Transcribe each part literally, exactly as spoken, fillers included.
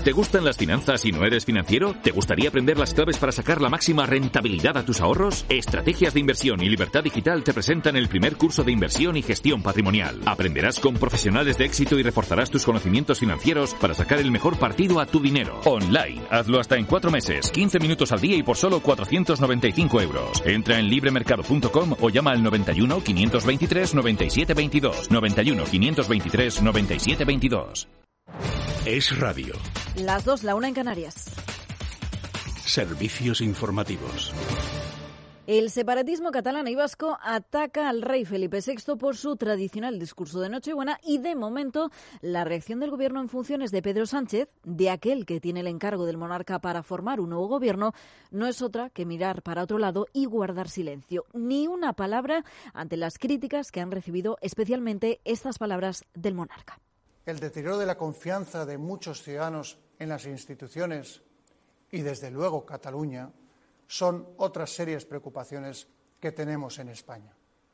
¿Te gustan las finanzas y no eres financiero? ¿Te gustaría aprender las claves para sacar la máxima rentabilidad a tus ahorros? Estrategias de Inversión y Libertad Digital te presentan el primer curso de inversión y gestión patrimonial. Aprenderás con profesionales de éxito y reforzarás tus conocimientos financieros para sacar el mejor partido a tu dinero. Online. Hazlo hasta en cuatro meses, quince minutos al día y por solo cuatrocientos noventa y cinco euros. Entra en libremercado punto com o llama al noventa y uno, quinientos veintitrés, noventa y siete veintidós. noventa y uno, quinientos veintitrés, noventa y siete veintidós. Es Radio. Las dos, la una en Canarias. Servicios informativos. El separatismo catalán y vasco ataca al rey Felipe sexto por su tradicional discurso de Nochebuena y, de momento, la reacción del gobierno en funciones de Pedro Sánchez, de aquel que tiene el encargo del monarca para formar un nuevo gobierno, no es otra que mirar para otro lado y guardar silencio. Ni una palabra ante las críticas que han recibido, especialmente estas palabras del monarca. El deterioro de la confianza de muchos ciudadanos en las instituciones y, desde luego, Cataluña, son otras serias preocupaciones que tenemos en España.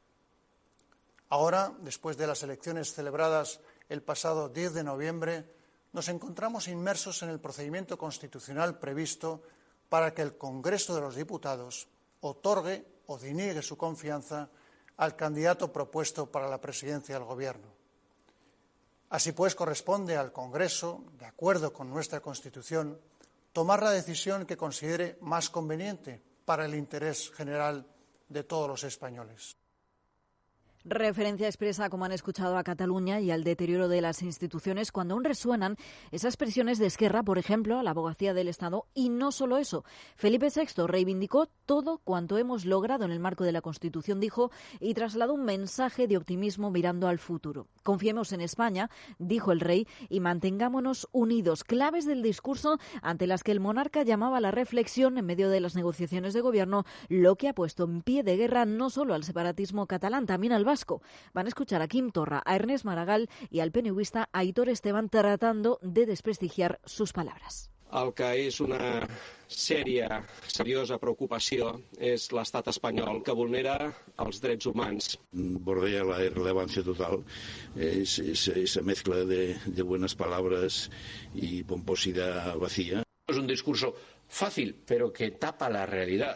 Ahora, después de las elecciones celebradas el pasado diez de noviembre, nos encontramos inmersos en el procedimiento constitucional previsto para que el Congreso de los Diputados otorgue o deniegue su confianza al candidato propuesto para la presidencia del Gobierno. Así pues, corresponde al Congreso, de acuerdo con nuestra Constitución, tomar la decisión que considere más conveniente para el interés general de todos los españoles. Referencia expresa, como han escuchado, a Cataluña y al deterioro de las instituciones cuando aún resuenan esas presiones de Esquerra, por ejemplo, a la Abogacía del Estado. Y no solo eso. Felipe sexto reivindicó todo cuanto hemos logrado en el marco de la Constitución, dijo, y trasladó un mensaje de optimismo mirando al futuro. Confiemos en España, dijo el rey, y mantengámonos unidos. Claves del discurso ante las que el monarca llamaba a la reflexión en medio de las negociaciones de gobierno, lo que ha puesto en pie de guerra no solo al separatismo catalán, también al vasco. Van a escuchar a Quim Torra, a Ernest Maragall y al PNUista Aitor Esteban tratando de desprestigiar sus palabras. El que és una sèria, seriosa preocupació és l'estat espanyol, que vulnera els drets humans. Bordea la irrelevancia total, es, es, esa mezcla de, de buenas palabras y pomposidad vacía. Es un discurso fácil, pero que tapa la realidad,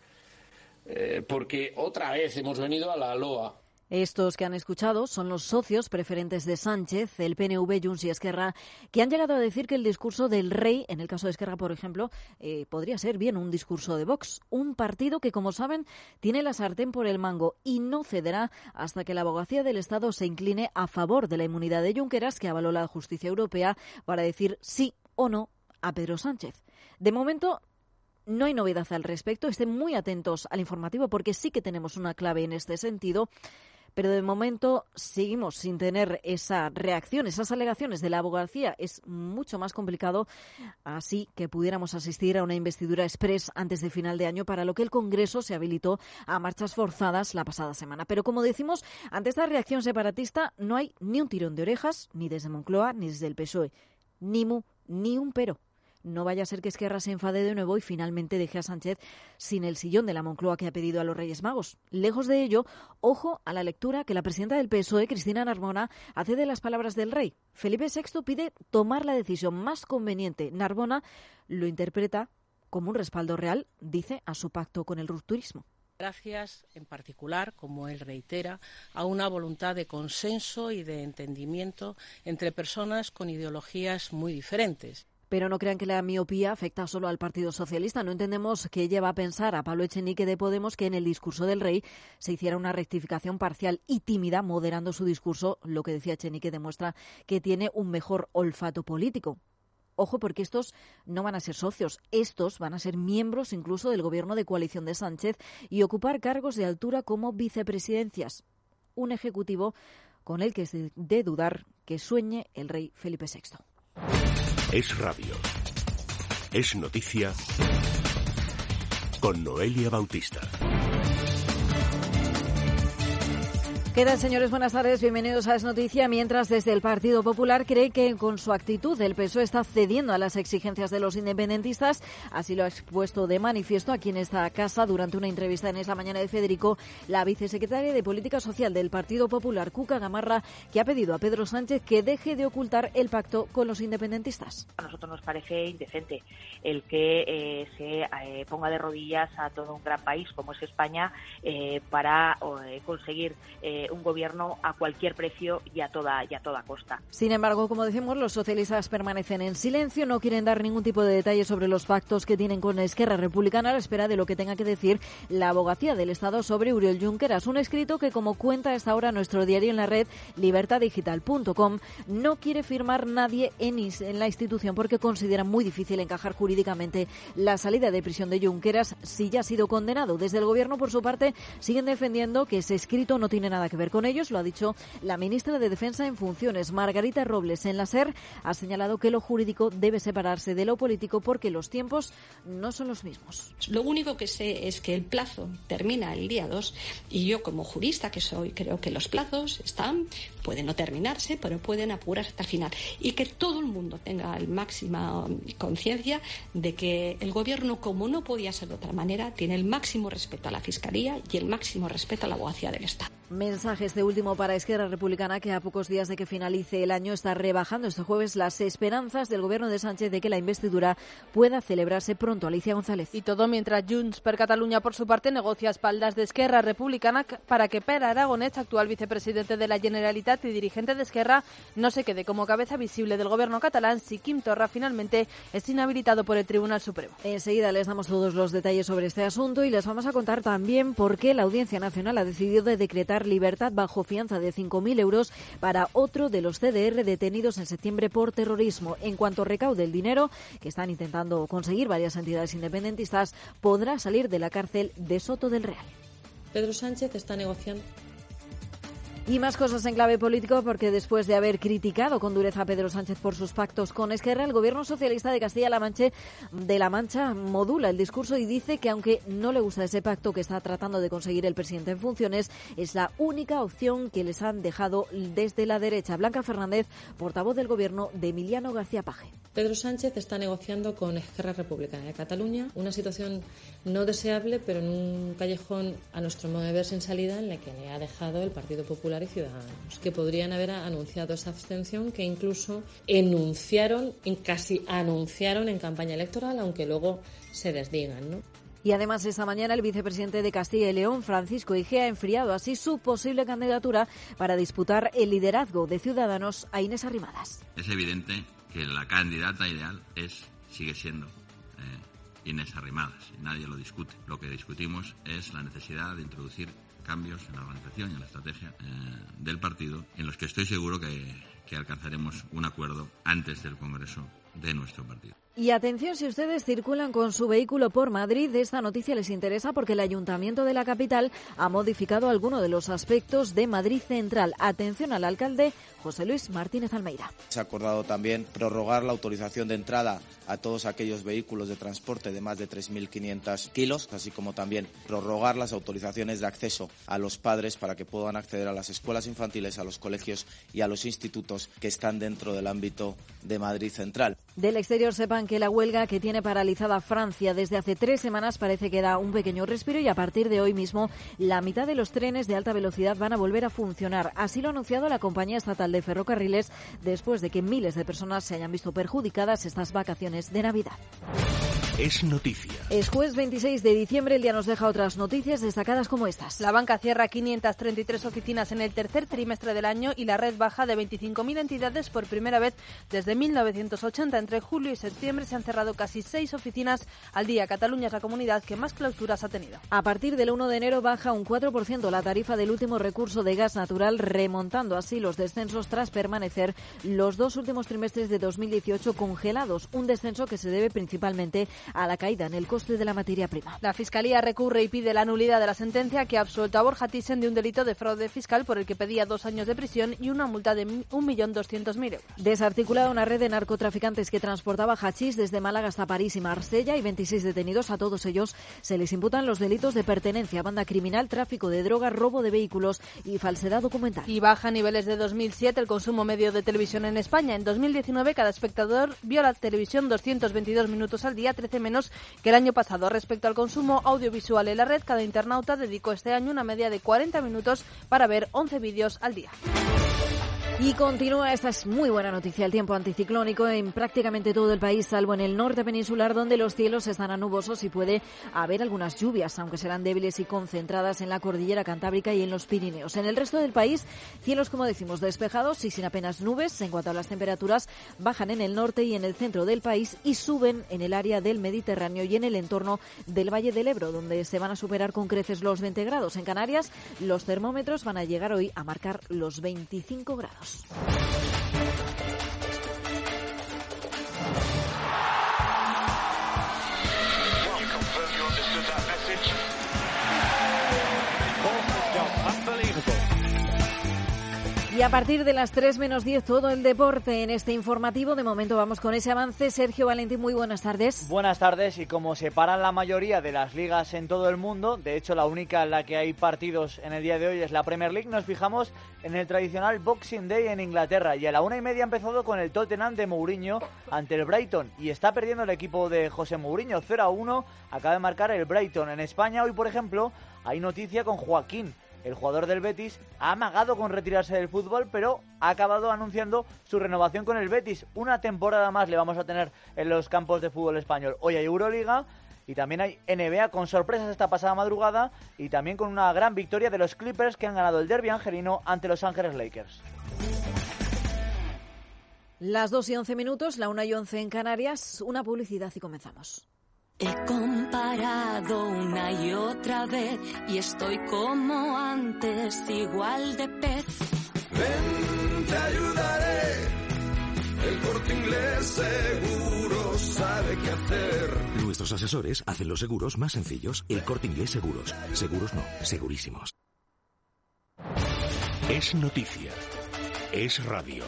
eh, porque otra vez hemos venido a la loa. Estos que han escuchado son los socios preferentes de Sánchez, el P N V, Junts y Esquerra, que han llegado a decir que el discurso del rey, en el caso de Esquerra, por ejemplo, eh, podría ser bien un discurso de Vox. Un partido que, como saben, tiene la sartén por el mango y no cederá hasta que la Abogacía del Estado se incline a favor de la inmunidad de Junqueras, que avaló la justicia europea, para decir sí o no a Pedro Sánchez. De momento, no hay novedad al respecto. Estén muy atentos al informativo porque sí que tenemos una clave en este sentido. Pero de momento seguimos sin tener esa reacción, esas alegaciones de la abogacía. Es mucho más complicado, así que pudiéramos asistir a una investidura express antes de final de año, para lo que el Congreso se habilitó a marchas forzadas la pasada semana. Pero como decimos, ante esta reacción separatista no hay ni un tirón de orejas, ni desde Moncloa, ni desde el P S O E. Ni mu, ni un pero. No vaya a ser que Esquerra se enfade de nuevo y finalmente deje a Sánchez sin el sillón de la Moncloa que ha pedido a los Reyes Magos. Lejos de ello, ojo a la lectura que la presidenta del P S O E, Cristina Narbona, hace de las palabras del rey. Felipe sexto pide tomar la decisión más conveniente. Narbona lo interpreta como un respaldo real, dice, a su pacto con el rupturismo. Gracias, en particular, como él reitera, a una voluntad de consenso y de entendimiento entre personas con ideologías muy diferentes. Pero no crean que la miopía afecta solo al Partido Socialista. No entendemos qué lleva a pensar a Pablo Echenique de Podemos que en el discurso del rey se hiciera una rectificación parcial y tímida, moderando su discurso. Lo que decía Echenique demuestra que tiene un mejor olfato político. Ojo, porque estos no van a ser socios. Estos van a ser miembros incluso del gobierno de coalición de Sánchez y ocupar cargos de altura como vicepresidencias. Un ejecutivo con el que es de dudar que sueñe el rey Felipe sexto. Es Radio. Es noticia con Noelia Bautista. ¿Qué tal, señores? Buenas tardes, bienvenidos a Es Noticia. Mientras desde el Partido Popular cree que con su actitud el P S O E está cediendo a las exigencias de los independentistas, así lo ha expuesto de manifiesto aquí en esta casa durante una entrevista en Es la Mañana de Federico, la vicesecretaria de Política Social del Partido Popular, Cuca Gamarra, que ha pedido a Pedro Sánchez que deje de ocultar el pacto con los independentistas. A nosotros nos parece indecente el que eh, se eh, ponga de rodillas a todo un gran país como es España eh, para eh, conseguir eh, un gobierno a cualquier precio y a toda y a toda costa. Sin embargo, como decimos, los socialistas permanecen en silencio, no quieren dar ningún tipo de detalle sobre los pactos que tienen con Esquerra Republicana a la espera de lo que tenga que decir la abogacía del Estado sobre Oriol Junqueras. Un escrito que, como cuenta a esta hora nuestro diario en la red, libertad digital punto com, no quiere firmar nadie en, is, en la institución porque considera muy difícil encajar jurídicamente la salida de prisión de Junqueras si ya ha sido condenado. Desde el Gobierno, por su parte, siguen defendiendo que ese escrito no tiene nada que ver con ellos. Lo ha dicho la ministra de Defensa en funciones, Margarita Robles. En la SER ha señalado que lo jurídico debe separarse de lo político porque los tiempos no son los mismos. Lo único que sé es que el plazo termina el día dos y yo, como jurista que soy, creo que los plazos están, pueden no terminarse, pero pueden apurar hasta el final. Y que todo el mundo tenga la máxima conciencia de que el Gobierno, como no podía ser de otra manera, tiene el máximo respeto a la Fiscalía y el máximo respeto a la abogacía del Estado. Mensaje este último para Esquerra Republicana, que a pocos días de que finalice el año está rebajando este jueves las esperanzas del Gobierno de Sánchez de que la investidura pueda celebrarse pronto. Alicia González. Y todo mientras Junts per Catalunya, por su parte, negocia a espaldas de Esquerra Republicana para que Pere Aragonès, actual vicepresidente de la Generalitat y dirigente de Esquerra, no se quede como cabeza visible del Gobierno catalán si Quim Torra finalmente es inhabilitado por el Tribunal Supremo. Enseguida les damos todos los detalles sobre este asunto y les vamos a contar también por qué la Audiencia Nacional ha decidido de decretar libertad bajo fianza de cinco mil euros para otro de los C D R detenidos en septiembre por terrorismo. En cuanto recaude el dinero que están intentando conseguir varias entidades independentistas, podrá salir de la cárcel de Soto del Real. Pedro Sánchez está negociando. Y más cosas en clave político, porque después de haber criticado con dureza a Pedro Sánchez por sus pactos con Esquerra, el Gobierno socialista de Castilla-La Mancha, de La Mancha modula el discurso y dice que aunque no le gusta ese pacto que está tratando de conseguir el presidente en funciones, es la única opción que les han dejado desde la derecha. Blanca Fernández, portavoz del Gobierno de Emiliano García Paje. Pedro Sánchez está negociando con Esquerra Republicana de Cataluña, una situación no deseable, pero en un callejón, a nuestro modo de ver, sin salida, en la que le ha dejado el Partido Popular y Ciudadanos, que podrían haber anunciado esa abstención que incluso enunciaron, casi anunciaron en campaña electoral, aunque luego se desdigan, ¿no? Y además, esta mañana el vicepresidente de Castilla y León, Francisco Igea, ha enfriado así su posible candidatura para disputar el liderazgo de Ciudadanos a Inés Arrimadas. Es evidente que la candidata ideal es sigue siendo eh, Inés Arrimadas, y nadie lo discute. Lo que discutimos es la necesidad de introducir cambios en la organización y en la estrategia eh, del partido, en los que estoy seguro que, que alcanzaremos un acuerdo antes del Congreso de nuestro partido. Y atención, si ustedes circulan con su vehículo por Madrid, esta noticia les interesa porque el Ayuntamiento de la capital ha modificado algunos de los aspectos de Madrid Central. Atención al alcalde José Luis Martínez Almeida. Se ha acordado también prorrogar la autorización de entrada a todos aquellos vehículos de transporte de más de tres mil quinientos kilos, así como también prorrogar las autorizaciones de acceso a los padres para que puedan acceder a las escuelas infantiles, a los colegios y a los institutos que están dentro del ámbito de Madrid Central. Del exterior sepan que la huelga que tiene paralizada Francia desde hace tres semanas parece que da un pequeño respiro y a partir de hoy mismo la mitad de los trenes de alta velocidad van a volver a funcionar. Así lo ha anunciado la compañía estatal de ferrocarriles después de que miles de personas se hayan visto perjudicadas estas vacaciones de Navidad. Es noticia. Es jueves veintiséis de diciembre, el día nos deja otras noticias destacadas como estas. La banca cierra quinientas treinta y tres oficinas en el tercer trimestre del año y la red baja de veinticinco mil entidades por primera vez desde mil novecientos ochenta. Entre julio y septiembre se han cerrado casi seis oficinas al día. Cataluña es la comunidad que más clausuras ha tenido. A partir del uno de enero baja un cuatro por ciento la tarifa del último recurso de gas natural, remontando así los descensos tras permanecer los dos últimos trimestres de dos mil dieciocho congelados. Un descenso que se debe principalmente a la caída en el coste coste de la materia prima. La Fiscalía recurre y pide la nulidad de la sentencia que ha absuelto a Borja Thyssen de un delito de fraude fiscal por el que pedía dos años de prisión y una multa de un millón doscientos mil euros. Desarticulada una red de narcotraficantes que transportaba hachís desde Málaga hasta París y Marsella y veintiséis detenidos. A todos ellos se les imputan los delitos de pertenencia a banda criminal, tráfico de drogas, robo de vehículos y falsedad documental. Y baja a niveles de dos mil siete el consumo medio de televisión en España. En dos mil diecinueve cada espectador vio la televisión doscientos veintidós minutos al día, trece menos que el año pasado. Respecto al consumo audiovisual en la red, cada internauta dedicó este año una media de cuarenta minutos para ver once vídeos al día. Y continúa, esta es muy buena noticia, el tiempo anticiclónico en prácticamente todo el país, salvo en el norte peninsular, donde los cielos estarán nubosos y puede haber algunas lluvias, aunque serán débiles y concentradas en la cordillera cantábrica y en los Pirineos. En el resto del país, cielos, como decimos, despejados y sin apenas nubes. En cuanto a las temperaturas, bajan en el norte y en el centro del país y suben en el área del Mediterráneo y en el entorno del Valle del Ebro, donde se van a superar con creces los veinte grados. En Canarias, los termómetros van a llegar hoy a marcar los veinticinco grados. Y a partir de las tres menos diez, todo el deporte en este informativo. De momento vamos con ese avance. Sergio Valentín, muy buenas tardes. Buenas tardes, y como se paran la mayoría de las ligas en todo el mundo, de hecho la única en la que hay partidos en el día de hoy es la Premier League, nos fijamos en el tradicional Boxing Day en Inglaterra. Y a la una y media ha empezado con el Tottenham de Mourinho ante el Brighton. Y está perdiendo el equipo de José Mourinho, cero a uno, acaba de marcar el Brighton. En España hoy, por ejemplo, hay noticia con Joaquín. El jugador del Betis ha amagado con retirarse del fútbol, pero ha acabado anunciando su renovación con el Betis. Una temporada más le vamos a tener en los campos de fútbol español. Hoy hay Euroliga y también hay N B A con sorpresas esta pasada madrugada y también con una gran victoria de los Clippers que han ganado el derbi angelino ante Los Ángeles Lakers. Las dos y once minutos, la una y once en Canarias. Una publicidad y comenzamos. He comparado una y otra vez y estoy como antes, igual de pez. Ven, te ayudaré. El Corte Inglés Seguros sabe qué hacer. Nuestros asesores hacen los seguros más sencillos. El Corte Inglés Seguros. Seguros no, segurísimos. Es noticia. Es radio.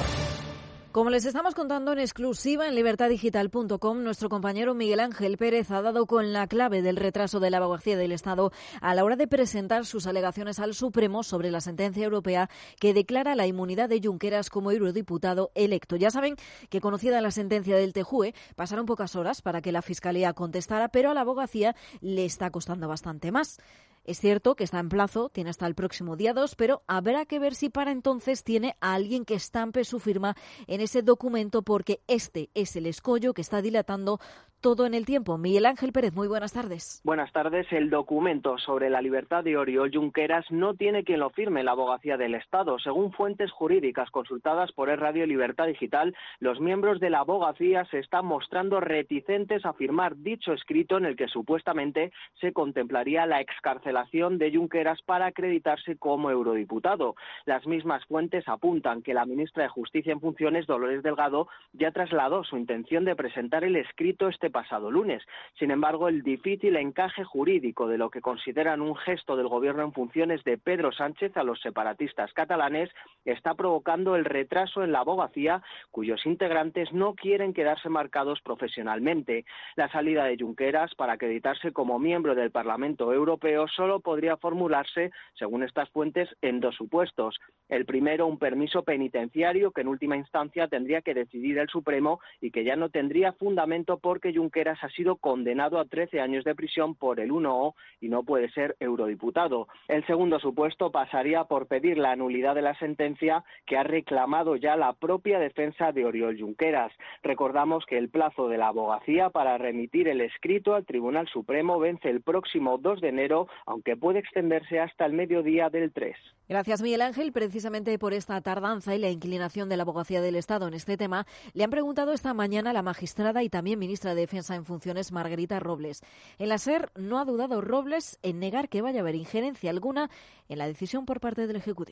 Como les estamos contando en exclusiva en libertad digital punto com, nuestro compañero Miguel Ángel Pérez ha dado con la clave del retraso de la abogacía del Estado a la hora de presentar sus alegaciones al Supremo sobre la sentencia europea que declara la inmunidad de Junqueras como eurodiputado electo. Ya saben que, conocida la sentencia del T J U E, pasaron pocas horas para que la Fiscalía contestara, pero a la abogacía le está costando bastante más. Es cierto que está en plazo, tiene hasta el próximo día dos, pero habrá que ver si para entonces tiene a alguien que estampe su firma en ese documento, porque este es el escollo que está dilatando todo en el tiempo. Miguel Ángel Pérez, muy buenas tardes. Buenas tardes. El documento sobre la libertad de Oriol Junqueras no tiene quien lo firme, la abogacía del Estado. Según fuentes jurídicas consultadas por E-Radio Libertad Digital, los miembros de la abogacía se están mostrando reticentes a firmar dicho escrito en el que supuestamente se contemplaría la excarcelación de Junqueras para acreditarse como eurodiputado. Las mismas fuentes apuntan que la ministra de Justicia en funciones, Dolores Delgado, ya trasladó su intención de presentar el escrito este pasado lunes. Sin embargo, el difícil encaje jurídico de lo que consideran un gesto del gobierno en funciones de Pedro Sánchez a los separatistas catalanes está provocando el retraso en la abogacía, cuyos integrantes no quieren quedarse marcados profesionalmente. La salida de Junqueras para acreditarse como miembro del Parlamento Europeo solo podría formularse, según estas fuentes, en dos supuestos. El primero, un permiso penitenciario que en última instancia tendría que decidir el Supremo y que ya no tendría fundamento porque Junqueras ha sido condenado a trece años de prisión por el uno O y no puede ser eurodiputado. El segundo supuesto pasaría por pedir la nulidad de la sentencia que ha reclamado ya la propia defensa de Oriol Junqueras. Recordamos que el plazo de la abogacía para remitir el escrito al Tribunal Supremo vence el próximo dos de enero, aunque puede extenderse hasta el mediodía del tres. Gracias, Miguel Ángel. Precisamente por esta tardanza y la inclinación de la abogacía del Estado en este tema, le han preguntado esta mañana a la magistrada y también ministra de Defensa en funciones, Margarita Robles. En la SER no ha dudado Robles en negar que vaya a haber injerencia alguna en la decisión por parte del Ejecutivo.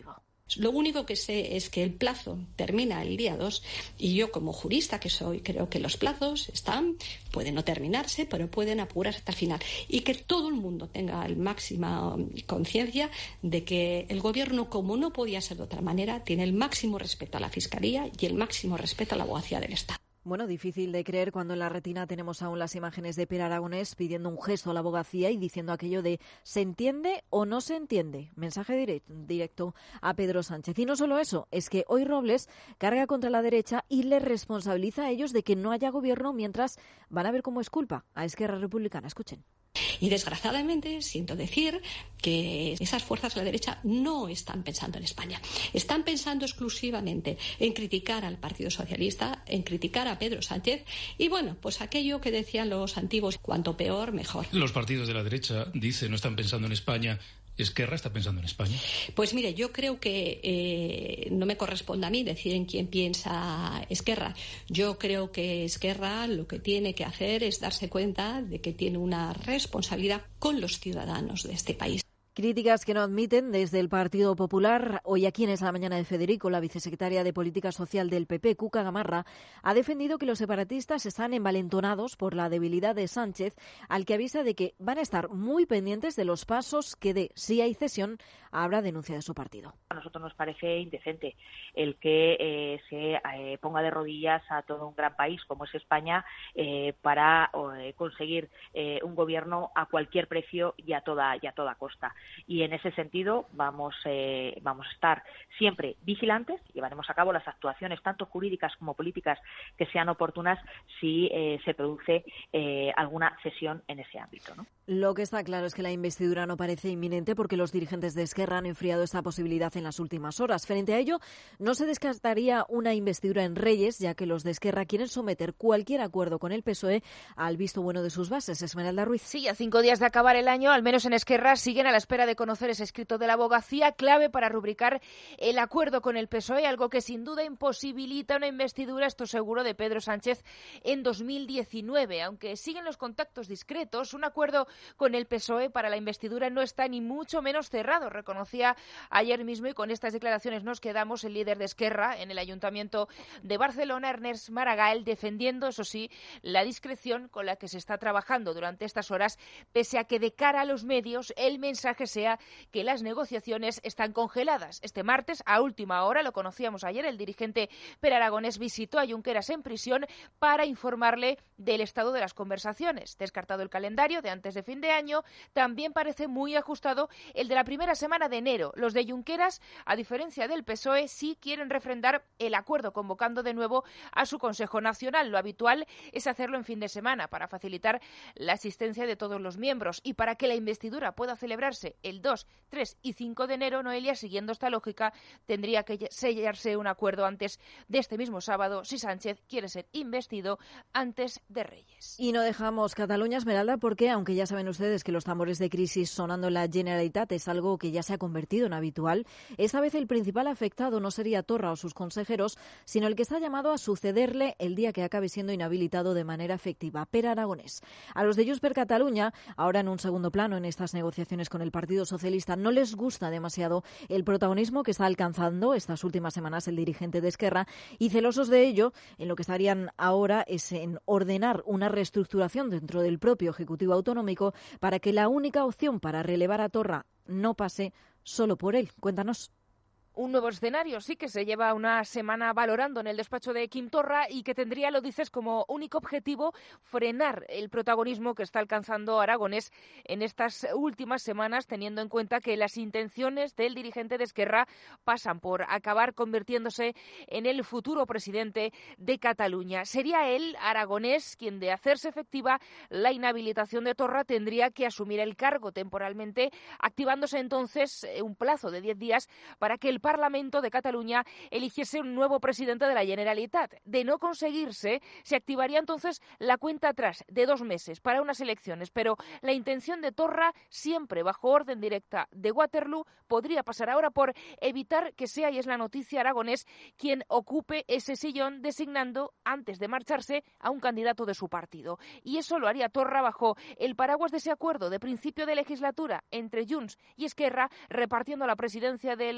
Lo único que sé es que el plazo termina el día dos y yo, como jurista que soy, creo que los plazos están, pueden no terminarse, pero pueden apurarse hasta el final. Y que todo el mundo tenga la máxima conciencia de que el Gobierno, como no podía ser de otra manera, tiene el máximo respeto a la Fiscalía y el máximo respeto a la abogacía del Estado. Bueno, difícil de creer cuando en la retina tenemos aún las imágenes de Pere Aragonés pidiendo un gesto a la abogacía y diciendo aquello de ¿se entiende o no se entiende? Mensaje directo, directo a Pedro Sánchez. Y no solo eso, es que hoy Robles carga contra la derecha y les responsabiliza a ellos de que no haya gobierno mientras van a ver cómo es culpa a Esquerra Republicana. Escuchen. Y desgraciadamente siento decir que esas fuerzas de la derecha no están pensando en España. Están pensando exclusivamente en criticar al Partido Socialista, en criticar a Pedro Sánchez y, bueno, pues aquello que decían los antiguos, cuanto peor, mejor. Los partidos de la derecha, dice, no están pensando en España. ¿Esquerra está pensando en España? Pues mire, yo creo que eh, no me corresponde a mí decir en quién piensa Esquerra. Yo creo que Esquerra lo que tiene que hacer es darse cuenta de que tiene una responsabilidad con los ciudadanos de este país. Críticas que no admiten desde el Partido Popular. Hoy aquí en Es la Mañana de Federico, la vicesecretaria de Política Social del P P, Cuca Gamarra, ha defendido que los separatistas están envalentonados por la debilidad de Sánchez, al que avisa de que van a estar muy pendientes de los pasos que dé. Si hay cesión, habrá denuncia de su partido. A nosotros nos parece indecente el que eh, se eh, ponga de rodillas a todo un gran país como es España eh, para eh, conseguir eh, un gobierno a cualquier precio y a toda, y a toda costa. Y en ese sentido vamos, eh, vamos a estar siempre vigilantes, llevaremos a cabo las actuaciones tanto jurídicas como políticas que sean oportunas si eh, se produce eh, alguna cesión en ese ámbito, ¿no? Lo que está claro es que la investidura no parece inminente porque los dirigentes de Esquerra han enfriado esta posibilidad en las últimas horas. Frente a ello, no se descartaría una investidura en Reyes, ya que los de Esquerra quieren someter cualquier acuerdo con el P S O E al visto bueno de sus bases. Esmeralda Ruiz. Sí, a cinco días de acabar el año, al menos en Esquerra, siguen a la espera de conocer ese escrito de la abogacía, clave para rubricar el acuerdo con el P S O E, algo que sin duda imposibilita una investidura, esto seguro, de Pedro Sánchez en dos mil diecinueve. Aunque siguen los contactos discretos, un acuerdo con el P S O E para la investidura no está ni mucho menos cerrado, reconocía ayer mismo, y con estas declaraciones nos quedamos, el líder de Esquerra en el Ayuntamiento de Barcelona, Ernest Maragall, defendiendo, eso sí, la discreción con la que se está trabajando durante estas horas, pese a que de cara a los medios el mensaje sea que las negociaciones están congeladas. Este martes, a última hora, lo conocíamos ayer, el dirigente Pere Aragonés visitó a Junqueras en prisión para informarle del estado de las conversaciones. Descartado el calendario de antes de fin de año, también parece muy ajustado el de la primera semana de enero. Los de Junqueras, a diferencia del P S O E, sí quieren refrendar el acuerdo, convocando de nuevo a su Consejo Nacional. Lo habitual es hacerlo en fin de semana para facilitar la asistencia de todos los miembros y para que la investidura pueda celebrarse el dos, tres y cinco de enero. Noelia, siguiendo esta lógica, tendría que sellarse un acuerdo antes de este mismo sábado si Sánchez quiere ser investido antes de Reyes. Y no dejamos Cataluña, Esmeralda, porque aunque ya saben ustedes que los tambores de crisis sonando en la Generalitat es algo que ya se ha convertido en habitual, esta vez el principal afectado no sería Torra o sus consejeros, sino el que está llamado a sucederle el día que acabe siendo inhabilitado de manera efectiva, Pere Aragonés. A los de Junts per Catalunya, ahora en un segundo plano en estas negociaciones con el Partido Socialista, no les gusta demasiado el protagonismo que está alcanzando estas últimas semanas el dirigente de Esquerra, y celosos de ello, en lo que estarían ahora es en ordenar una reestructuración dentro del propio Ejecutivo Autonómico para que la única opción para relevar a Torra no pase solo por él. Cuéntanos. Un nuevo escenario, sí, que se lleva una semana valorando en el despacho de Quim Torra y que tendría, lo dices, como único objetivo frenar el protagonismo que está alcanzando Aragonés en estas últimas semanas, teniendo en cuenta que las intenciones del dirigente de Esquerra pasan por acabar convirtiéndose en el futuro presidente de Cataluña. Sería él, Aragonés, quien, de hacerse efectiva la inhabilitación de Torra, tendría que asumir el cargo temporalmente, activándose entonces un plazo de diez días para que el Parlamento de Cataluña eligiese un nuevo presidente de la Generalitat. De no conseguirse, se activaría entonces la cuenta atrás de dos meses para unas elecciones, pero la intención de Torra, siempre bajo orden directa de Waterloo, podría pasar ahora por evitar que sea, y es la noticia, Aragonés quien ocupe ese sillón, designando antes de marcharse a un candidato de su partido. Y eso lo haría Torra bajo el paraguas de ese acuerdo de principio de legislatura entre Junts y Esquerra, repartiendo la presidencia del Ejecutivo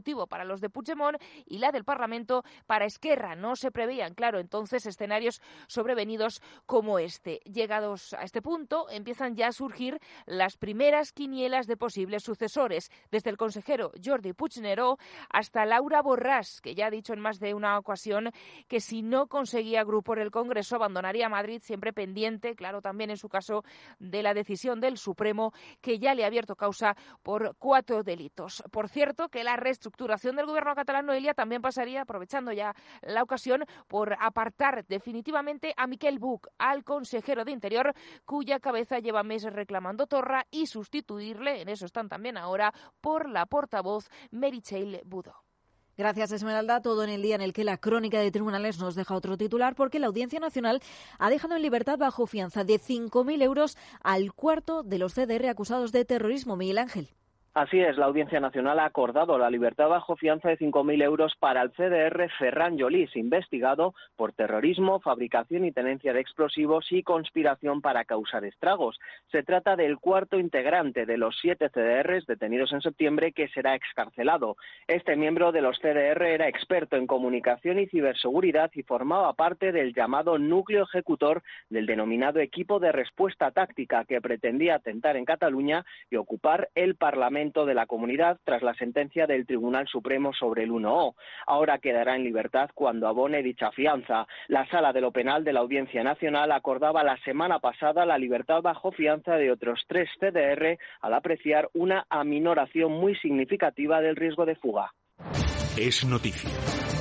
Ejecutivo para los de Puigdemont y la del Parlamento para Esquerra. No se preveían, claro, entonces escenarios sobrevenidos como este. Llegados a este punto, empiezan ya a surgir las primeras quinielas de posibles sucesores, desde el consejero Jordi Puigneró hasta Laura Borràs, que ya ha dicho en más de una ocasión que si no conseguía grupo en el Congreso abandonaría Madrid, siempre pendiente, claro, también en su caso, de la decisión del Supremo, que ya le ha abierto causa por cuatro delitos. Por cierto, que la reestructuración del gobierno catalán, Noelia, también pasaría, aprovechando ya la ocasión, por apartar definitivamente a Miquel Buch, al consejero de Interior, cuya cabeza lleva meses reclamando Torra, y sustituirle, en eso están también ahora, por la portavoz Meritxell Budó. Gracias, Esmeralda. Todo en el día en el que la crónica de tribunales nos deja otro titular, porque la Audiencia Nacional ha dejado en libertad bajo fianza de cinco mil euros al cuarto de los C D R acusados de terrorismo. Miguel Ángel. Así es, la Audiencia Nacional ha acordado la libertad bajo fianza de cinco mil euros para el C D R Ferran Llolís, investigado por terrorismo, fabricación y tenencia de explosivos y conspiración para causar estragos. Se trata del cuarto integrante de los siete C D Rs detenidos en septiembre que será excarcelado. Este miembro de los C D R era experto en comunicación y ciberseguridad y formaba parte del llamado núcleo ejecutor del denominado equipo de respuesta táctica que pretendía atentar en Cataluña y ocupar el Parlamento de la Comunidad tras la sentencia del Tribunal Supremo sobre el uno O. Ahora quedará en libertad cuando abone dicha fianza. La Sala de lo Penal de la Audiencia Nacional acordaba la semana pasada la libertad bajo fianza de otros tres C D R al apreciar una aminoración muy significativa del riesgo de fuga. Es noticia.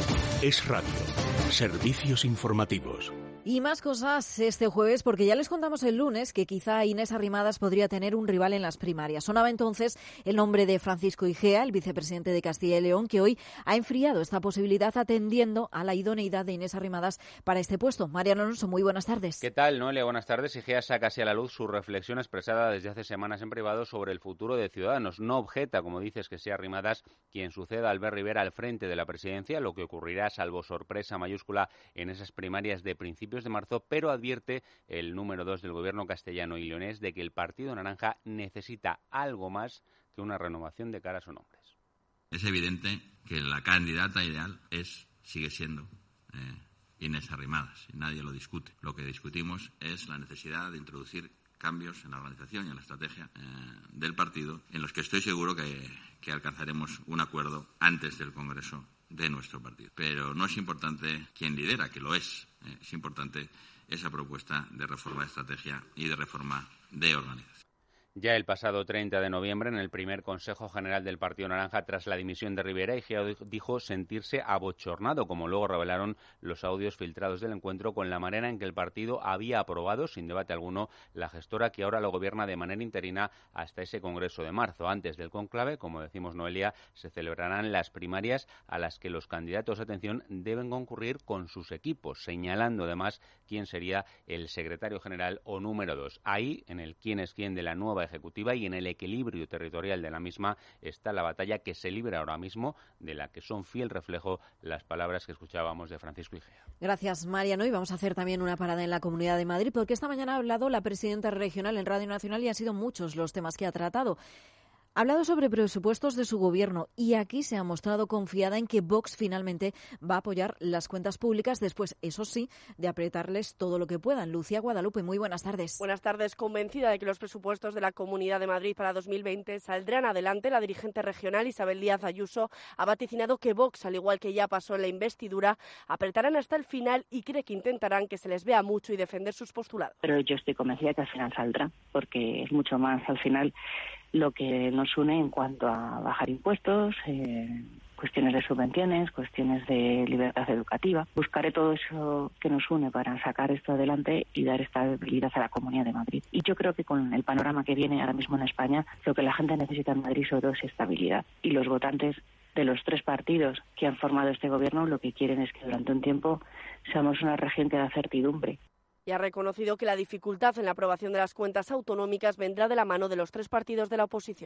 Es radio. Servicios informativos. Y más cosas este jueves, porque ya les contamos el lunes que quizá Inés Arrimadas podría tener un rival en las primarias. Sonaba entonces el nombre de Francisco Igea, el vicepresidente de Castilla y León, que hoy ha enfriado esta posibilidad atendiendo a la idoneidad de Inés Arrimadas para este puesto. Mariano Alonso, muy buenas tardes. ¿Qué tal, Noelia? Buenas tardes. Igea saca casi a la luz su reflexión expresada desde hace semanas en privado sobre el futuro de Ciudadanos. No objeta, como dices, que sea Arrimadas quien suceda a Albert Rivera al frente de la presidencia, lo que ocurrirá, salvo sorpresa mayúscula, en esas primarias de principios de marzo, pero advierte el número dos del gobierno castellano y leonés de que el Partido Naranja necesita algo más que una renovación de caras o nombres. Es evidente que la candidata ideal es, sigue siendo eh, Inés Arrimadas, y nadie lo discute. Lo que discutimos es la necesidad de introducir cambios en la organización y en la estrategia eh, del partido, en los que estoy seguro que, que alcanzaremos un acuerdo antes del Congreso de nuestro partido. Pero no es importante quién lidera, que lo es. Eh, es importante esa propuesta de reforma de estrategia y de reforma de organización. Ya el pasado treinta de noviembre, en el primer Consejo General del Partido Naranja, tras la dimisión de Rivera, Igea dijo sentirse abochornado, como luego revelaron los audios filtrados del encuentro, con la manera en que el partido había aprobado, sin debate alguno, la gestora que ahora lo gobierna de manera interina hasta ese Congreso de marzo. Antes del conclave, como decimos, Noelia, se celebrarán las primarias a las que los candidatos, atención, deben concurrir con sus equipos, señalando además quién sería el secretario general o número dos. Ahí, en el quién es quién de la nueva ejecutiva y en el equilibrio territorial de la misma, está la batalla que se libra ahora mismo, de la que son fiel reflejo las palabras que escuchábamos de Francisco Igea. Gracias, Mariano. Y vamos a hacer también una parada en la Comunidad de Madrid, porque esta mañana ha hablado la presidenta regional en Radio Nacional y han sido muchos los temas que ha tratado. Ha hablado sobre presupuestos de su gobierno y aquí se ha mostrado confiada en que Vox finalmente va a apoyar las cuentas públicas después, eso sí, de apretarles todo lo que puedan. Lucía Guadalupe, muy buenas tardes. Buenas tardes. Convencida de que los presupuestos de la Comunidad de Madrid para dos mil veinte saldrán adelante, la dirigente regional Isabel Díaz Ayuso ha vaticinado que Vox, al igual que ya pasó en la investidura, apretarán hasta el final y cree que intentarán que se les vea mucho y defender sus postulados. Pero yo estoy convencida que al final saldrá, porque es mucho más al final lo que nos une en cuanto a bajar impuestos, eh, cuestiones de subvenciones, cuestiones de libertad educativa. Buscaré todo eso que nos une para sacar esto adelante y dar estabilidad a la Comunidad de Madrid. Y yo creo que con el panorama que viene ahora mismo en España, lo que la gente necesita en Madrid sobre todo es estabilidad. Y los votantes de los tres partidos que han formado este gobierno lo que quieren es que durante un tiempo seamos una región que da certidumbre. Y ha reconocido que la dificultad en la aprobación de las cuentas autonómicas vendrá de la mano de los tres partidos de la oposición.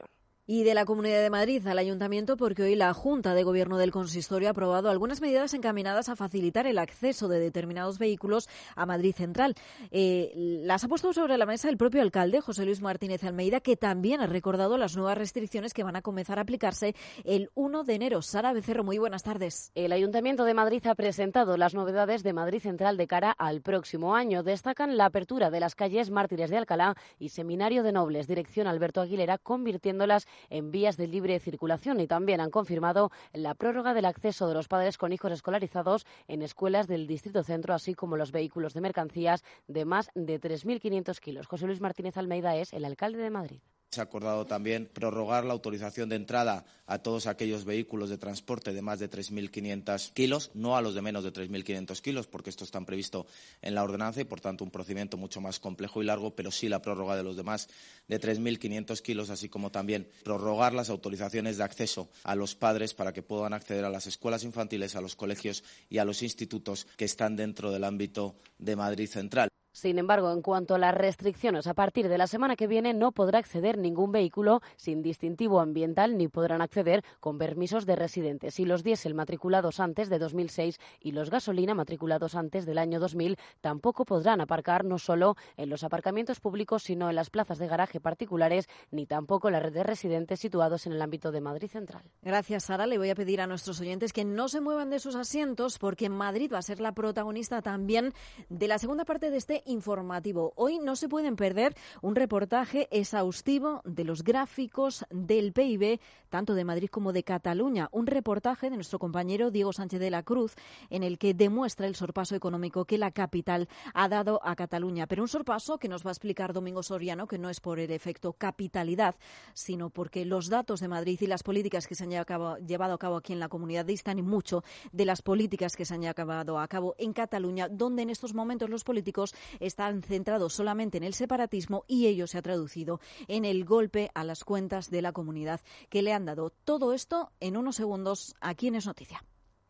Y de la Comunidad de Madrid al Ayuntamiento, porque hoy la Junta de Gobierno del Consistorio ha aprobado algunas medidas encaminadas a facilitar el acceso de determinados vehículos a Madrid Central. Eh, las ha puesto sobre la mesa el propio alcalde, José Luis Martínez Almeida, que también ha recordado las nuevas restricciones que van a comenzar a aplicarse el uno de enero. Sara Becerro, muy buenas tardes. El Ayuntamiento de Madrid ha presentado las novedades de Madrid Central de cara al próximo año. Destacan la apertura de las calles Mártires de Alcalá y Seminario de Nobles, dirección Alberto Aguilera, convirtiéndolas en vías de libre circulación, y también han confirmado la prórroga del acceso de los padres con hijos escolarizados en escuelas del Distrito Centro, así como los vehículos de mercancías de más de tres mil quinientos kilos. José Luis Martínez Almeida es el alcalde de Madrid. Se ha acordado también prorrogar la autorización de entrada a todos aquellos vehículos de transporte de más de tres mil quinientos kilos, no a los de menos de tres mil quinientos kilos, porque esto está previsto en la ordenanza y, por tanto, un procedimiento mucho más complejo y largo, pero sí la prórroga de los demás de tres mil quinientos kilos, así como también prorrogar las autorizaciones de acceso a los padres para que puedan acceder a las escuelas infantiles, a los colegios y a los institutos que están dentro del ámbito de Madrid Central. Sin embargo, en cuanto a las restricciones, a partir de la semana que viene no podrá acceder ningún vehículo sin distintivo ambiental ni podrán acceder con permisos de residentes. Y los diésel matriculados antes de dos mil seis y los gasolina matriculados antes del año dos mil tampoco podrán aparcar, no solo en los aparcamientos públicos, sino en las plazas de garaje particulares, ni tampoco en la red de residentes situados en el ámbito de Madrid Central. Gracias, Sara. Le voy a pedir a nuestros oyentes que no se muevan de sus asientos, porque Madrid va a ser la protagonista también de la segunda parte de este informativo. Hoy no se pueden perder un reportaje exhaustivo de los gráficos del P I B, tanto de Madrid como de Cataluña. Un reportaje de nuestro compañero Diego Sánchez de la Cruz, en el que demuestra el sorpaso económico que la capital ha dado a Cataluña. Pero un sorpaso que nos va a explicar Domingo Soriano, que no es por el efecto capitalidad, sino porque los datos de Madrid y las políticas que se han llevado a cabo aquí en la comunidad distan y mucho de las políticas que se han llevado a cabo en Cataluña, donde en estos momentos los políticos están centrados solamente en el separatismo, y ello se ha traducido en el golpe a las cuentas de la comunidad que le han dado. Todo esto en unos segundos aquí en Es Noticia.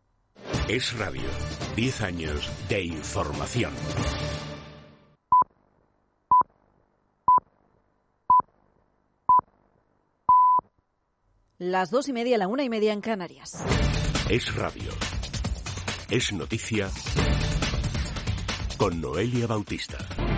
Es Radio. Diez años de información. Las dos y media, la una y media en Canarias. Es Radio. Es Noticia. Con Noelia Bautista.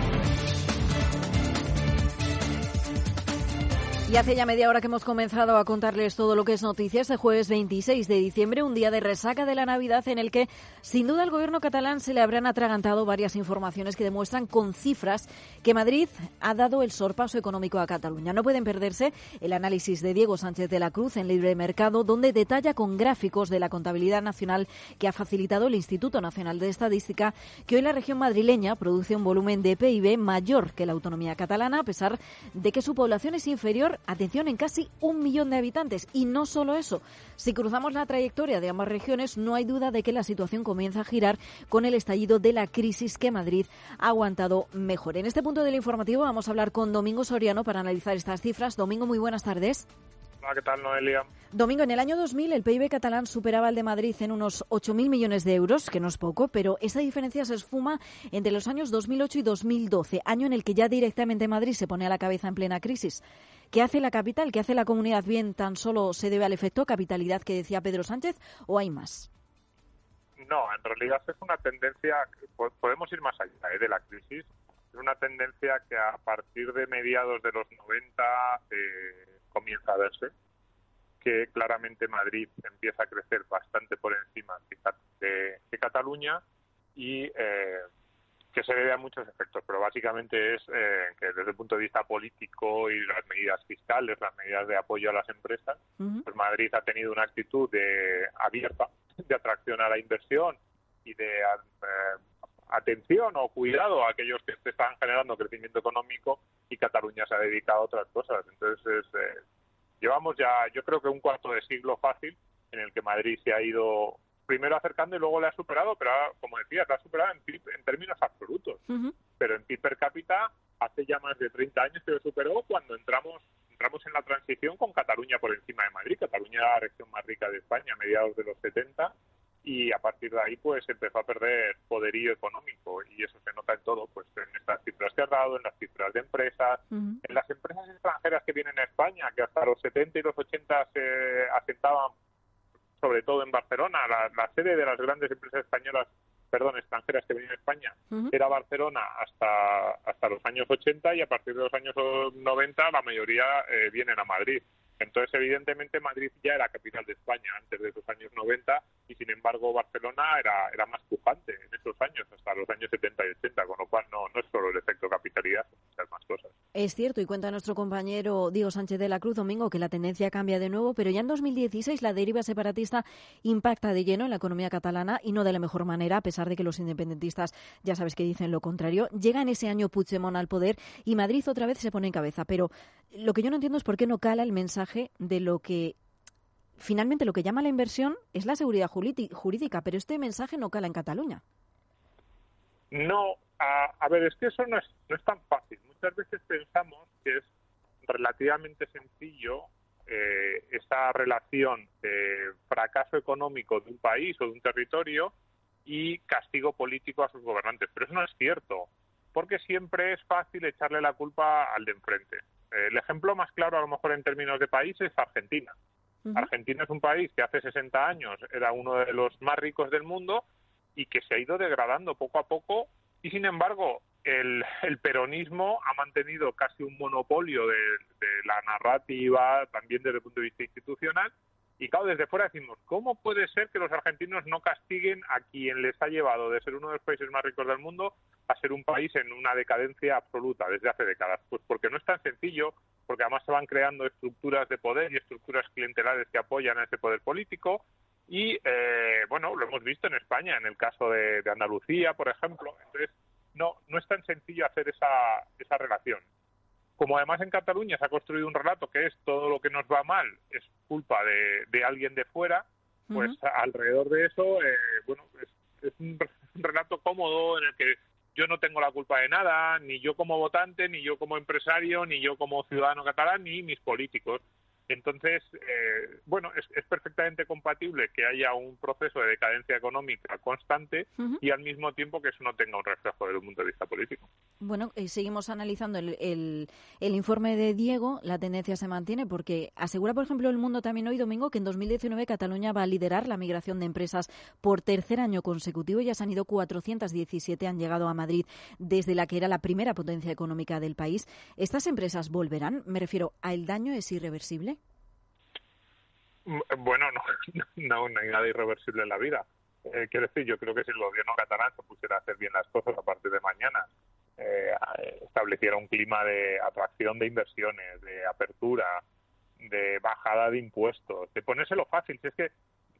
Y hace ya media hora que hemos comenzado a contarles todo lo que es noticia este jueves veintiséis de diciembre, un día de resaca de la Navidad en el que, sin duda, al gobierno catalán se le habrán atragantado varias informaciones que demuestran con cifras que Madrid ha dado el sorpaso económico a Cataluña. No pueden perderse el análisis de Diego Sánchez de la Cruz en Libre Mercado, donde detalla con gráficos de la contabilidad nacional que ha facilitado el Instituto Nacional de Estadística que hoy la región madrileña produce un volumen de P I B mayor que la autonomía catalana, a pesar de que su población es inferior, atención, en casi un millón de habitantes. Y no solo eso, si cruzamos la trayectoria de ambas regiones, no hay duda de que la situación comienza a girar con el estallido de la crisis que Madrid ha aguantado mejor. En este punto del informativo vamos a hablar con Domingo Soriano para analizar estas cifras. Domingo, muy buenas tardes. Hola, ¿qué tal, Noelia? Domingo, en el año dos mil el P I B catalán superaba el de Madrid en unos ocho mil millones de euros, que no es poco, pero esa diferencia se esfuma entre los años dos mil ocho y dos mil doce, año en el que ya directamente Madrid se pone a la cabeza en plena crisis. ¿Qué hace la capital? ¿Qué hace la comunidad bien? ¿Tan solo se debe al efecto capitalidad que decía Pedro Sánchez o hay más? No, en realidad es una tendencia, podemos ir más allá ¿eh? de la crisis, es una tendencia que a partir de mediados de los noventa eh, comienza a verse, que claramente Madrid empieza a crecer bastante por encima de, de Cataluña y eh, que se debe a muchos efectos, pero básicamente es eh, que desde el punto de vista político y las medidas fiscales, las medidas de apoyo a las empresas, uh-huh. pues Madrid ha tenido una actitud de abierta, de atracción a la inversión y de eh, atención o cuidado a aquellos que están generando crecimiento económico, y Cataluña se ha dedicado a otras cosas. Entonces, eh, llevamos ya, yo creo que un cuarto de siglo fácil en el que Madrid se ha ido primero acercando y luego le ha superado, pero como decía, la ha superado en, P I B, en términos absolutos. Uh-huh. Pero en P I B per cápita hace ya más de treinta años que lo superó cuando entramos entramos en la transición con Cataluña por encima de Madrid. Cataluña era la región más rica de España a mediados de los setenta y a partir de ahí pues empezó a perder poderío económico y eso se nota en todo, pues en estas cifras que has cerrado, en las cifras de empresas, uh-huh. en las empresas extranjeras que vienen a España, que hasta los setenta y los ochenta se asentaban sobre todo en Barcelona. La, la sede de las grandes empresas españolas, perdón, extranjeras que venían a España, uh-huh. era Barcelona hasta hasta los años ochenta, y a partir de los años noventa la mayoría eh, vienen a Madrid. Entonces, evidentemente, Madrid ya era capital de España antes de esos años noventa, y sin embargo Barcelona era era más pujante en esos años, hasta los años setenta y ochenta, con lo cual no, no es solo el efecto capitalidad, son muchas más cosas. Es cierto, y cuenta nuestro compañero Diego Sánchez de la Cruz, Domingo, que la tendencia cambia de nuevo, pero ya en dos mil dieciséis la deriva separatista impacta de lleno en la economía catalana, y no de la mejor manera, a pesar de que los independentistas ya sabes que dicen lo contrario. Llega en ese año Puigdemont al poder y Madrid otra vez se pone en cabeza, pero lo que yo no entiendo es por qué no cala el mensaje de lo que finalmente lo que llama la inversión es la seguridad jurídica, pero este mensaje no cala en Cataluña. No, a, a ver, es que eso no es, no es tan fácil. Muchas veces pensamos que es relativamente sencillo eh, esa relación de fracaso económico de un país o de un territorio y castigo político a sus gobernantes, pero eso no es cierto, porque siempre es fácil echarle la culpa al de enfrente. El ejemplo más claro, a lo mejor en términos de país, es Argentina. Uh-huh. Argentina es un país que hace sesenta años era uno de los más ricos del mundo y que se ha ido degradando poco a poco, y sin embargo el, el peronismo ha mantenido casi un monopolio de, de la narrativa, también desde el punto de vista institucional. Y claro, desde fuera decimos, ¿cómo puede ser que los argentinos no castiguen a quien les ha llevado de ser uno de los países más ricos del mundo a ser un país en una decadencia absoluta desde hace décadas? Pues porque no es tan sencillo, porque además se van creando estructuras de poder y estructuras clientelares que apoyan a ese poder político. Y, eh, bueno, lo hemos visto en España, en el caso de, de Andalucía, por ejemplo. Entonces, no, no es tan sencillo hacer esa, esa relación. Como además en Cataluña se ha construido un relato que es todo lo que nos va mal es culpa de, de alguien de fuera, pues uh-huh. alrededor de eso, eh, bueno, es, es un relato cómodo en el que yo no tengo la culpa de nada, ni yo como votante, ni yo como empresario, ni yo como ciudadano catalán, ni mis políticos. Entonces, eh, bueno, es, es perfectamente compatible que haya un proceso de decadencia económica constante uh-huh. y al mismo tiempo que eso no tenga un reflejo desde un punto de vista político. Bueno, eh, seguimos analizando el, el, el informe de Diego. La tendencia se mantiene porque asegura, por ejemplo, El Mundo también hoy, domingo, que en dos mil diecinueve Cataluña va a liderar la migración de empresas por tercer año consecutivo. Ya se han ido cuatrocientas diecisiete, han llegado a Madrid desde la que era la primera potencia económica del país. ¿Estas empresas volverán? Me refiero, ¿a el daño es irreversible? Bueno, no, no, no hay nada irreversible en la vida. Eh, quiero decir, yo creo que si el gobierno catalán se pusiera a hacer bien las cosas a partir de mañana, eh, estableciera un clima de atracción de inversiones, de apertura, de bajada de impuestos, de ponérselo fácil. Si es que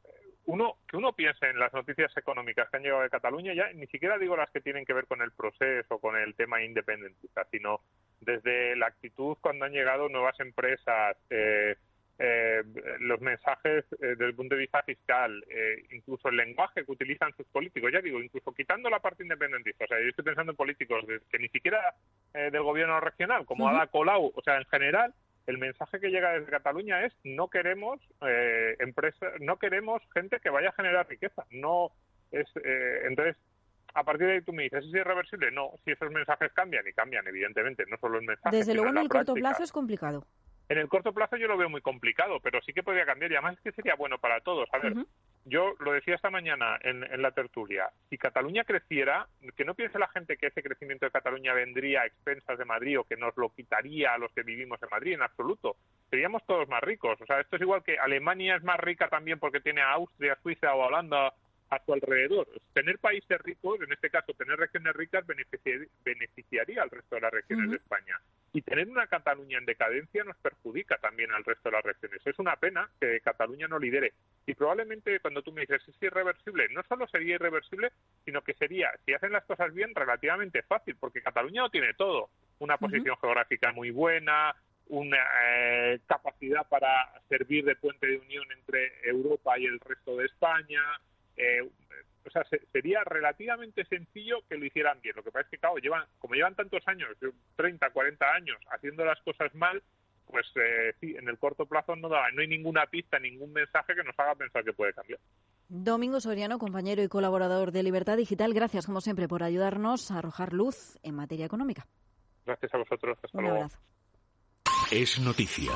uno que uno piense en las noticias económicas que han llegado de Cataluña, ya ni siquiera digo las que tienen que ver con el proceso o con el tema independentista, sino desde la actitud cuando han llegado nuevas empresas, eh, Eh, los mensajes eh, desde el punto de vista fiscal, eh, incluso el lenguaje que utilizan sus políticos, ya digo, incluso quitando la parte independentista, o sea, yo estoy pensando en políticos de, que ni siquiera eh, del gobierno regional, como uh-huh. Ada Colau, o sea, en general, el mensaje que llega desde Cataluña es no queremos eh, empresas, no queremos gente que vaya a generar riqueza, no es, eh, entonces, a partir de ahí tú me dices, ¿es irreversible? No, si esos mensajes cambian, y cambian, evidentemente, no solo el mensaje, desde luego en el práctica. Corto plazo es complicado. En el corto plazo yo lo veo muy complicado, pero sí que podría cambiar, y además es que sería bueno para todos. A ver, uh-huh. yo lo decía esta mañana en, en la tertulia, si Cataluña creciera, que no piense la gente que ese crecimiento de Cataluña vendría a expensas de Madrid o que nos lo quitaría a los que vivimos en Madrid, en absoluto. Seríamos todos más ricos. O sea, esto es igual que Alemania es más rica también porque tiene a Austria, Suiza o Holanda a su alrededor. Tener países ricos, en este caso tener regiones ricas, beneficiaría, beneficiaría al resto de las regiones uh-huh. de España. Y tener una Cataluña en decadencia nos perjudica también al resto de las regiones. Es una pena que Cataluña no lidere. Y probablemente cuando tú me dices es irreversible, no solo sería irreversible, sino que sería, si hacen las cosas bien, relativamente fácil, porque Cataluña lo tiene todo. Una posición uh-huh. geográfica muy buena, una eh, capacidad para servir de puente de unión entre Europa y el resto de España. Eh, o sea, se, sería relativamente sencillo que lo hicieran bien. Lo que pasa es que, claro, llevan, como llevan tantos años, treinta, cuarenta años, haciendo las cosas mal, pues eh, sí, en el corto plazo no, da, no hay ninguna pista, ningún mensaje que nos haga pensar que puede cambiar. Domingo Soriano, compañero y colaborador de Libertad Digital, gracias como siempre por ayudarnos a arrojar luz en materia económica. Gracias a vosotros. Hasta Un luego. abrazo. Es noticia.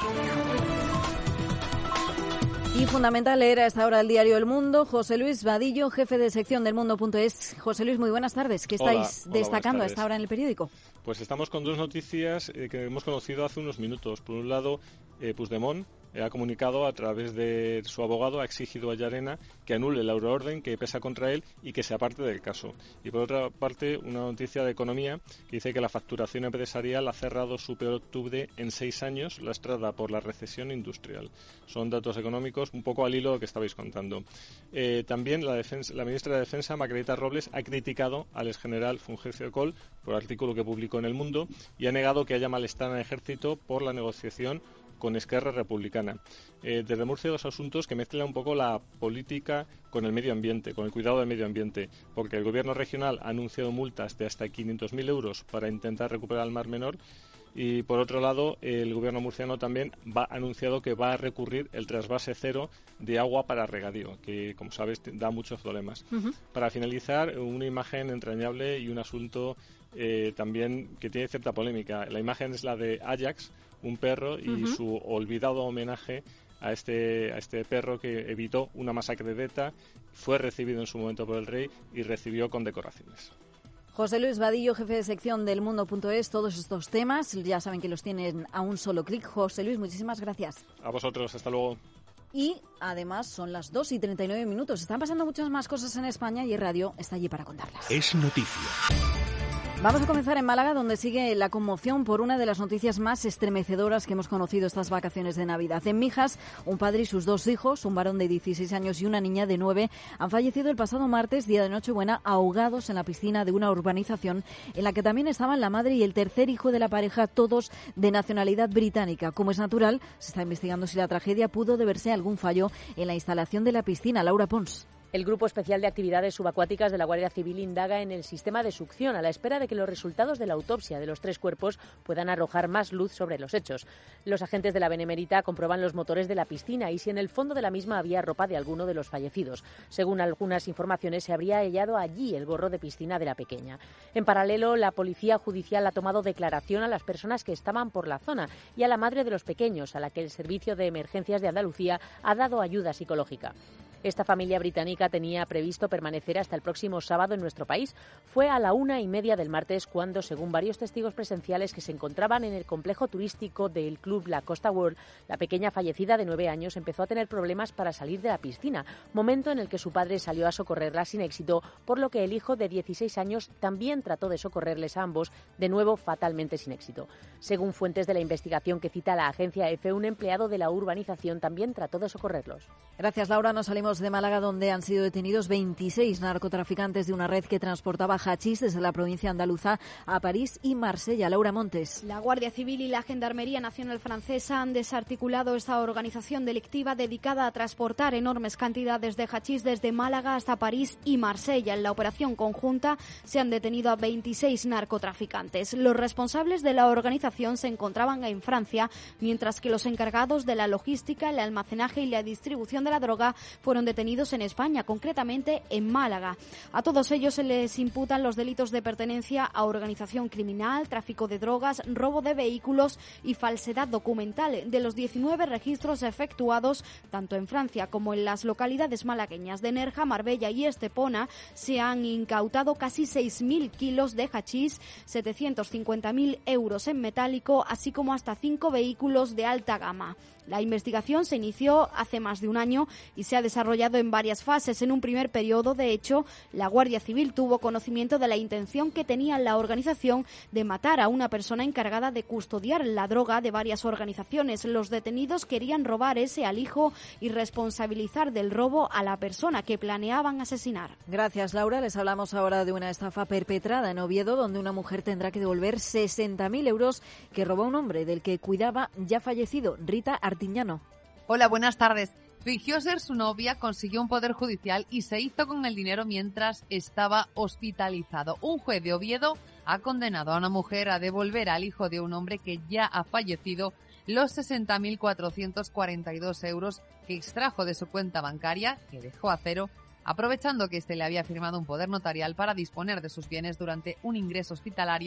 Y fundamental leer a esta hora el diario El Mundo. José Luis Vadillo, jefe de sección del Mundo.es. José Luis, muy buenas tardes. ¿Qué estáis Hola, hola, destacando a tardes. esta hora en el periódico? Pues estamos con dos noticias eh, que hemos conocido hace unos minutos. Por un lado, eh, Puigdemont eh, ha comunicado a través de su abogado, ha exigido a Llarena que anule la euroorden que pesa contra él y que se aparte del caso. Y por otra parte, una noticia de economía que dice que la facturación empresarial ha cerrado su peor octubre en seis años, lastrada por la recesión industrial. Son datos económicos un poco al hilo de lo que estabais contando. Eh, también la, defensa, la ministra de Defensa, Margarita Robles, ha criticado al exgeneral Fulgencio Coll por el artículo que publicó en El Mundo y ha negado que haya malestar en el ejército por la negociación con Esquerra Republicana. Eh, desde Murcia, dos asuntos que mezclan un poco la política con el medio ambiente, con el cuidado del medio ambiente, porque el gobierno regional ha anunciado multas de hasta quinientos mil euros para intentar recuperar el Mar Menor. Y por otro lado, el gobierno murciano también va, ha anunciado que va a recurrir el trasvase cero de agua para regadío, que como sabes da muchos problemas. Uh-huh. Para finalizar, una imagen entrañable y un asunto eh, también que tiene cierta polémica. La imagen es la de Ajax, un perro, y uh-huh. su olvidado homenaje a este, a este perro que evitó una masacre de ETA, fue recibido en su momento por el rey y recibió condecoraciones. José Luis Vadillo, jefe de sección del Mundo.es, todos estos temas ya saben que los tienen a un solo clic. José Luis, muchísimas gracias. A vosotros, hasta luego. Y además son las dos y treinta y nueve minutos. Están pasando muchas más cosas en España y Radio está allí para contarlas. Es noticia. Vamos a comenzar en Málaga, donde sigue la conmoción por una de las noticias más estremecedoras que hemos conocido estas vacaciones de Navidad. En Mijas, un padre y sus dos hijos, un varón de dieciséis años y una niña de nueve, han fallecido el pasado martes, día de Nochebuena, ahogados en la piscina de una urbanización en la que también estaban la madre y el tercer hijo de la pareja, todos de nacionalidad británica. Como es natural, se está investigando si la tragedia pudo deberse a algún fallo en la instalación de la piscina. Laura Pons. El Grupo Especial de Actividades Subacuáticas de la Guardia Civil indaga en el sistema de succión a la espera de que los resultados de la autopsia de los tres cuerpos puedan arrojar más luz sobre los hechos. Los agentes de la Benemérita comprueban los motores de la piscina y si en el fondo de la misma había ropa de alguno de los fallecidos. Según algunas informaciones, se habría hallado allí el gorro de piscina de la pequeña. En paralelo, la Policía Judicial ha tomado declaración a las personas que estaban por la zona y a la madre de los pequeños, a la que el Servicio de Emergencias de Andalucía ha dado ayuda psicológica. Esta familia británica tenía previsto permanecer hasta el próximo sábado en nuestro país. Fue a la una y media del martes cuando, según varios testigos presenciales que se encontraban en el complejo turístico del club La Costa World, la pequeña fallecida de nueve años empezó a tener problemas para salir de la piscina, momento en el que su padre salió a socorrerla sin éxito, por lo que el hijo de dieciséis años también trató de socorrerles a ambos, de nuevo fatalmente sin éxito. Según fuentes de la investigación que cita la agencia EFE, un empleado de la urbanización también trató de socorrerlos. Gracias, Laura. Nos salimos de Málaga, donde han sido detenidos veintiséis narcotraficantes de una red que transportaba hachís desde la provincia andaluza a París y Marsella. Laura Montes. La Guardia Civil y la Gendarmería Nacional Francesa han desarticulado esta organización delictiva dedicada a transportar enormes cantidades de hachís desde Málaga hasta París y Marsella. En la operación conjunta se han detenido a veintiséis narcotraficantes. Los responsables de la organización se encontraban en Francia, mientras que los encargados de la logística, el almacenaje y la distribución de la droga fueron detenidos en España, concretamente en Málaga. A todos ellos se les imputan los delitos de pertenencia a organización criminal, tráfico de drogas, robo de vehículos y falsedad documental. De los diecinueve registros efectuados tanto en Francia como en las localidades malagueñas de Nerja, Marbella y Estepona, se han incautado casi seis mil kilos de hachís, setecientos cincuenta mil euros en metálico, así como hasta cinco vehículos de alta gama. La investigación se inició hace más de un año y se ha desarrollado en varias fases. En un primer periodo, de hecho, la Guardia Civil tuvo conocimiento de la intención que tenía la organización de matar a una persona encargada de custodiar la droga de varias organizaciones. Los detenidos querían robar ese alijo y responsabilizar del robo a la persona que planeaban asesinar. Gracias, Laura. Les hablamos ahora de una estafa perpetrada en Oviedo, donde una mujer tendrá que devolver sesenta mil euros que robó un hombre del que cuidaba ya fallecido, Rita Artiñano. Hola, buenas tardes. Fingió ser su novia, consiguió un poder judicial y se hizo con el dinero mientras estaba hospitalizado. Un juez de Oviedo ha condenado a una mujer a devolver al hijo de un hombre que ya ha fallecido los sesenta mil cuatrocientos cuarenta y dos euros que extrajo de su cuenta bancaria, que dejó a cero, aprovechando que éste le había firmado un poder notarial para disponer de sus bienes durante un ingreso hospitalario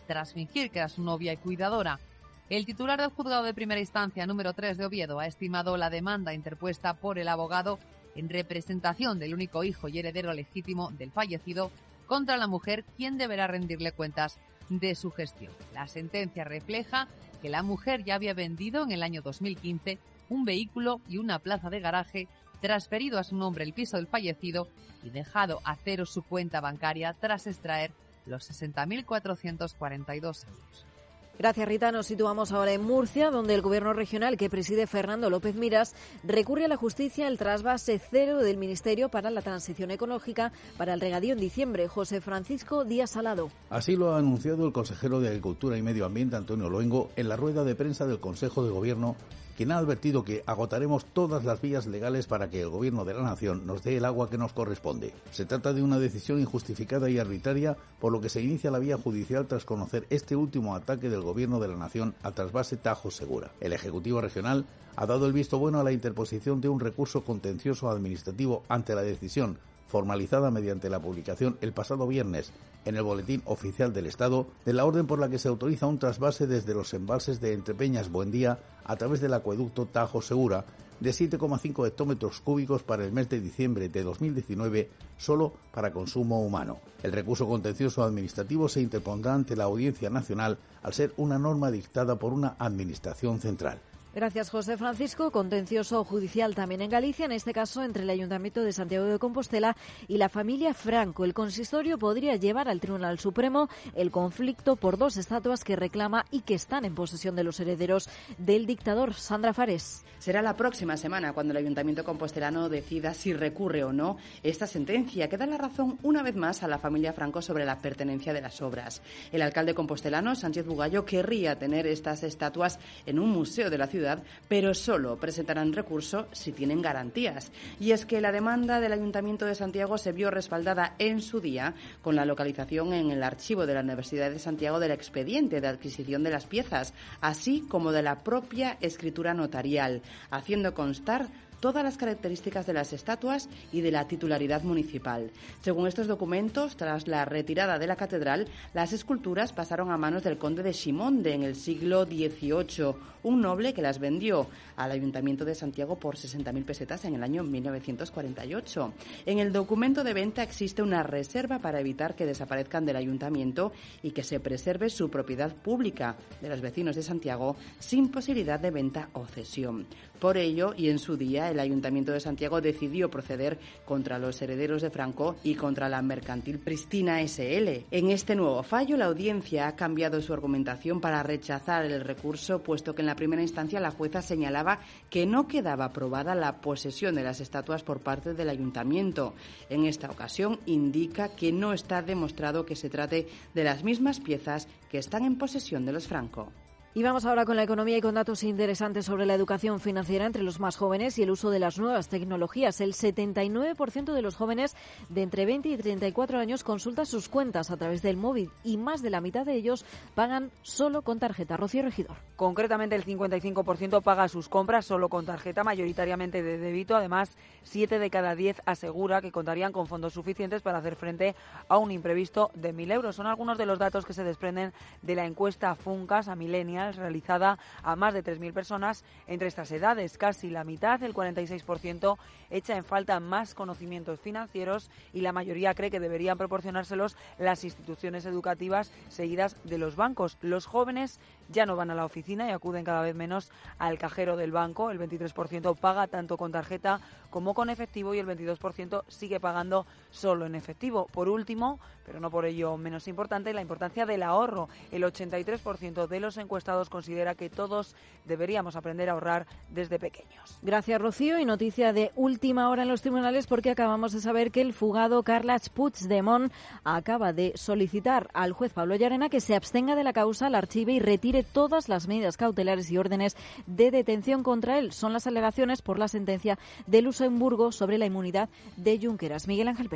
tras fingir que era su novia y cuidadora. El titular del juzgado de primera instancia número tres de Oviedo ha estimado la demanda interpuesta por el abogado en representación del único hijo y heredero legítimo del fallecido contra la mujer, quien deberá rendirle cuentas de su gestión. La sentencia refleja que la mujer ya había vendido en el año dos mil quince un vehículo y una plaza de garaje, transferido a su nombre el piso del fallecido y dejado a cero su cuenta bancaria tras extraer los sesenta mil cuatrocientos cuarenta y dos euros. Gracias, Rita. Nos situamos ahora en Murcia, donde el Gobierno regional que preside Fernando López Miras recurre a la justicia el trasvase cero del Ministerio para la Transición Ecológica para el regadío en diciembre. José Francisco Díaz Salado. Así lo ha anunciado el consejero de Agricultura y Medio Ambiente, Antonio Luengo, en la rueda de prensa del Consejo de Gobierno, quien ha advertido que agotaremos todas las vías legales para que el Gobierno de la Nación nos dé el agua que nos corresponde. Se trata de una decisión injustificada y arbitraria, por lo que se inicia la vía judicial tras conocer este último ataque del Gobierno de la Nación al trasvase Tajo Segura. El Ejecutivo Regional ha dado el visto bueno a la interposición de un recurso contencioso administrativo ante la decisión, formalizada mediante la publicación el pasado viernes en el Boletín Oficial del Estado, de la orden por la que se autoriza un trasvase desde los embalses de Entrepeñas Buendía a través del acueducto Tajo Segura de siete coma cinco hectómetros cúbicos para el mes de diciembre de dos mil diecinueve, solo para consumo humano. El recurso contencioso administrativo se interpondrá ante la Audiencia Nacional al ser una norma dictada por una administración central. Gracias, José Francisco. Contencioso judicial también en Galicia, en este caso entre el Ayuntamiento de Santiago de Compostela y la familia Franco. El consistorio podría llevar al Tribunal Supremo el conflicto por dos estatuas que reclama y que están en posesión de los herederos del dictador. Sandra Fares. Será la próxima semana cuando el Ayuntamiento compostelano decida si recurre o no esta sentencia, que da la razón una vez más a la familia Franco sobre la pertenencia de las obras. El alcalde compostelano, Sánchez Bugallo, querría tener estas estatuas en un museo de la ciudad, pero solo presentarán recurso si tienen garantías. Y es que la demanda del Ayuntamiento de Santiago se vio respaldada en su día con la localización en el archivo de la Universidad de Santiago del expediente de adquisición de las piezas, así como de la propia escritura notarial, haciendo constar todas las características de las estatuas y de la titularidad municipal. Según estos documentos, tras la retirada de la catedral, las esculturas pasaron a manos del conde de Chimonde en el siglo dieciocho, un noble que las vendió al Ayuntamiento de Santiago por sesenta mil pesetas en el año mil novecientos cuarenta y ocho. En el documento de venta existe una reserva para evitar que desaparezcan del Ayuntamiento y que se preserve su propiedad pública de los vecinos de Santiago sin posibilidad de venta o cesión. Por ello, y en su día, el Ayuntamiento de Santiago decidió proceder contra los herederos de Franco y contra la mercantil Pristina ese ele. En este nuevo fallo, la audiencia ha cambiado su argumentación para rechazar el recurso, puesto que en la primera instancia la jueza señalaba que no quedaba aprobada la posesión de las estatuas por parte del Ayuntamiento. En esta ocasión indica que no está demostrado que se trate de las mismas piezas que están en posesión de los Franco. Y vamos ahora con la economía y con datos interesantes sobre la educación financiera entre los más jóvenes y el uso de las nuevas tecnologías. El setenta y nueve por ciento de los jóvenes de entre veinte y treinta y cuatro años consulta sus cuentas a través del móvil y más de la mitad de ellos pagan solo con tarjeta. Rocío Regidor. Concretamente, el cincuenta y cinco por ciento paga sus compras solo con tarjeta, mayoritariamente de débito. Además, siete de cada diez asegura que contarían con fondos suficientes para hacer frente a un imprevisto de mil euros. Son algunos de los datos que se desprenden de la encuesta Funcas a Millennials, realizada a más de tres mil personas entre estas edades. Casi la mitad, el cuarenta y seis por ciento, echa en falta más conocimientos financieros y la mayoría cree que deberían proporcionárselos las instituciones educativas seguidas de los bancos. Los jóvenes ya no van a la oficina y acuden cada vez menos al cajero del banco. El veintitrés por ciento paga tanto con tarjeta como con efectivo y el veintidós por ciento sigue pagando solo en efectivo. Por último, pero no por ello menos importante, la importancia del ahorro. El ochenta y tres por ciento de los encuestados considera que todos deberíamos aprender a ahorrar desde pequeños. Gracias, Rocío. Y noticia de última hora en los tribunales, porque acabamos de saber que el fugado Carles Puigdemont acaba de solicitar al juez Pablo Llarena que se abstenga de la causa, la archive y retire todas las medidas cautelares y órdenes de detención contra él. Son las alegaciones por la sentencia de Luxemburgo sobre la inmunidad de Junqueras. Miguel Ángel Pérez.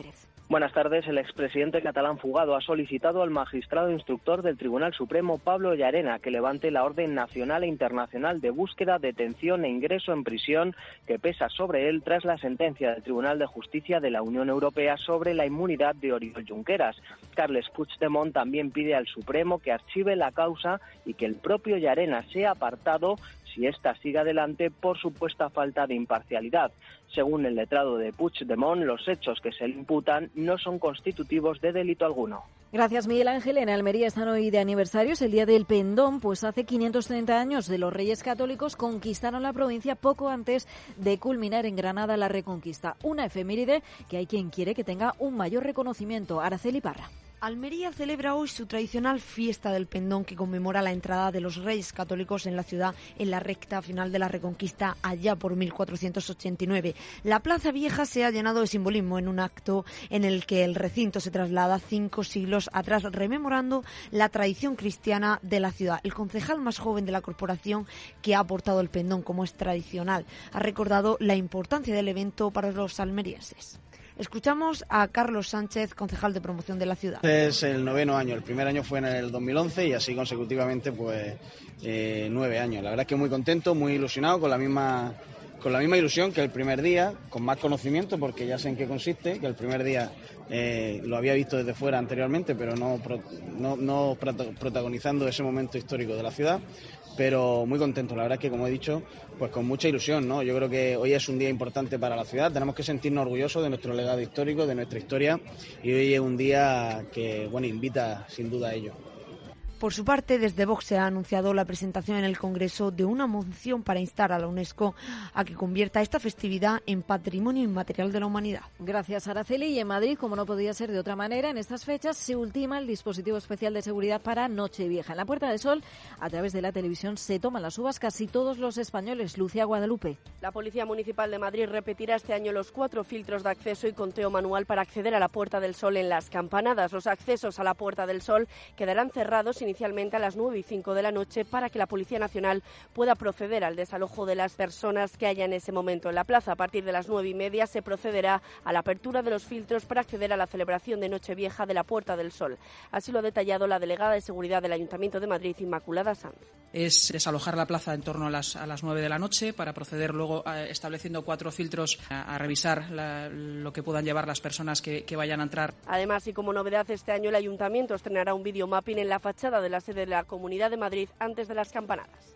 Buenas tardes. El expresidente catalán fugado ha solicitado al magistrado instructor del Tribunal Supremo, Pablo Llarena, que levante la orden nacional e internacional de búsqueda, detención e ingreso en prisión que pesa sobre él tras la sentencia del Tribunal de Justicia de la Unión Europea sobre la inmunidad de Oriol Junqueras. Carles Puigdemont también pide al Supremo que archive la causa y que el propio Llarena sea apartado si ésta sigue adelante por supuesta falta de imparcialidad. Según el letrado de Puigdemont, los hechos que se le imputan no son constitutivos de delito alguno. Gracias, Miguel Ángel. En Almería están hoy de aniversario, es el Día del Pendón, pues hace quinientos treinta años de los Reyes Católicos conquistaron la provincia poco antes de culminar en Granada la Reconquista. Una efeméride que hay quien quiere que tenga un mayor reconocimiento. Araceli Parra. Almería celebra hoy su tradicional fiesta del Pendón, que conmemora la entrada de los Reyes Católicos en la ciudad en la recta final de la Reconquista allá por mil cuatrocientos ochenta y nueve. La Plaza Vieja se ha llenado de simbolismo en un acto en el que el recinto se traslada cinco siglos atrás, rememorando la tradición cristiana de la ciudad. El concejal más joven de la corporación, que ha aportado el Pendón como es tradicional, ha recordado la importancia del evento para los almerienses. Escuchamos a Carlos Sánchez, concejal de promoción de la ciudad. Es el noveno año, el primer año fue en el dos mil once y así consecutivamente pues eh, nueve años. La verdad es que muy contento, muy ilusionado, con la misma con la misma ilusión que el primer día, con más conocimiento porque ya sé en qué consiste, que el primer día eh, lo había visto desde fuera anteriormente, pero no, no, no protagonizando ese momento histórico de la ciudad. Pero muy contento, la verdad es que, como he dicho, pues con mucha ilusión, ¿no? Yo creo que hoy es un día importante para la ciudad, tenemos que sentirnos orgullosos de nuestro legado histórico, de nuestra historia, y hoy es un día que, bueno, invita sin duda a ello. Por su parte, desde Vox se ha anunciado la presentación en el Congreso de una moción para instar a la UNESCO a que convierta esta festividad en patrimonio inmaterial de la humanidad. Gracias, Araceli. Y en Madrid, como no podía ser de otra manera, en estas fechas se ultima el dispositivo especial de seguridad para Nochevieja. En la Puerta del Sol, a través de la televisión, se toman las uvas casi todos los españoles. Lucía Guadalupe. La Policía Municipal de Madrid repetirá este año los cuatro filtros de acceso y conteo manual para acceder a la Puerta del Sol en las campanadas. Los accesos a la Puerta del Sol quedarán cerrados inicialmente a las nueve y cinco de la noche para que la Policía Nacional pueda proceder al desalojo de las personas que haya en ese momento en la plaza. A partir de las nueve y media se procederá a la apertura de los filtros para acceder a la celebración de Nochevieja de la Puerta del Sol. Así lo ha detallado la delegada de Seguridad del Ayuntamiento de Madrid, Inmaculada Sanz. Es desalojar la plaza en torno a las, a las nueve de la noche para proceder luego a, estableciendo cuatro filtros a, a revisar la, lo que puedan llevar las personas que, que vayan a entrar. Además, y como novedad, este año el Ayuntamiento estrenará un videomapping en la fachada de la sede de la Comunidad de Madrid antes de las campanadas.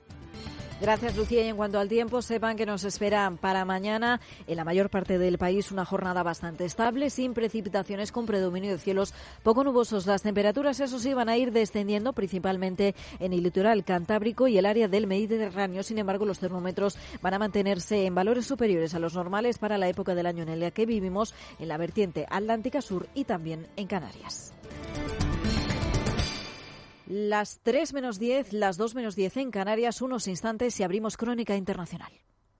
Gracias, Lucía. Y en cuanto al tiempo, sepan que nos espera para mañana en la mayor parte del país una jornada bastante estable, sin precipitaciones, con predominio de cielos poco nubosos. Las temperaturas, eso sí, van a ir descendiendo, principalmente en el litoral cantábrico y el área del Mediterráneo. Sin embargo, los termómetros van a mantenerse en valores superiores a los normales para la época del año en la que vivimos, en la vertiente atlántica sur y también en Canarias. Las tres menos diez, las dos menos diez en Canarias, unos instantes y abrimos Crónica Internacional.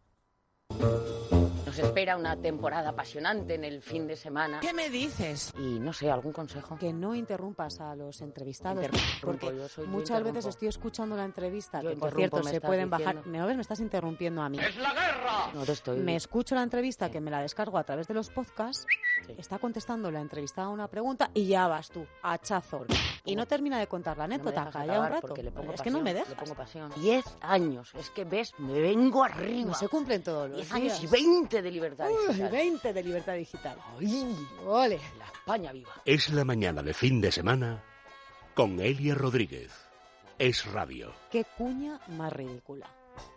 Nos espera una temporada apasionante en el fin de semana. ¿Qué me dices? Y no sé, algún consejo. Que no interrumpas a los entrevistados. Interrumpo, porque yo soy, yo muchas interrumpo. veces estoy escuchando la entrevista, Yo que por interrumpo, cierto me se estás pueden diciendo. bajar. ¿Me ves? Me estás interrumpiendo a mí. ¡Es la guerra! No te estoy... Me escucho la entrevista, que me la descargo a través de los podcasts. Sí. Está contestando la entrevistada una pregunta y ya vas tú, hachazo. Y no termina de contar la anécdota, no calla un rato. Le pongo es pasión, que no me dejas. Le pongo pasión. Diez años, es que ves, me vengo arriba. No se cumplen todos los Diez días. años y veinte de libertad Uy, digital. veinte de libertad digital. ¡Ay! ¡Ole! La España viva. Es la mañana de fin de semana con Elia Rodríguez. Es radio. ¡Qué cuña más ridícula!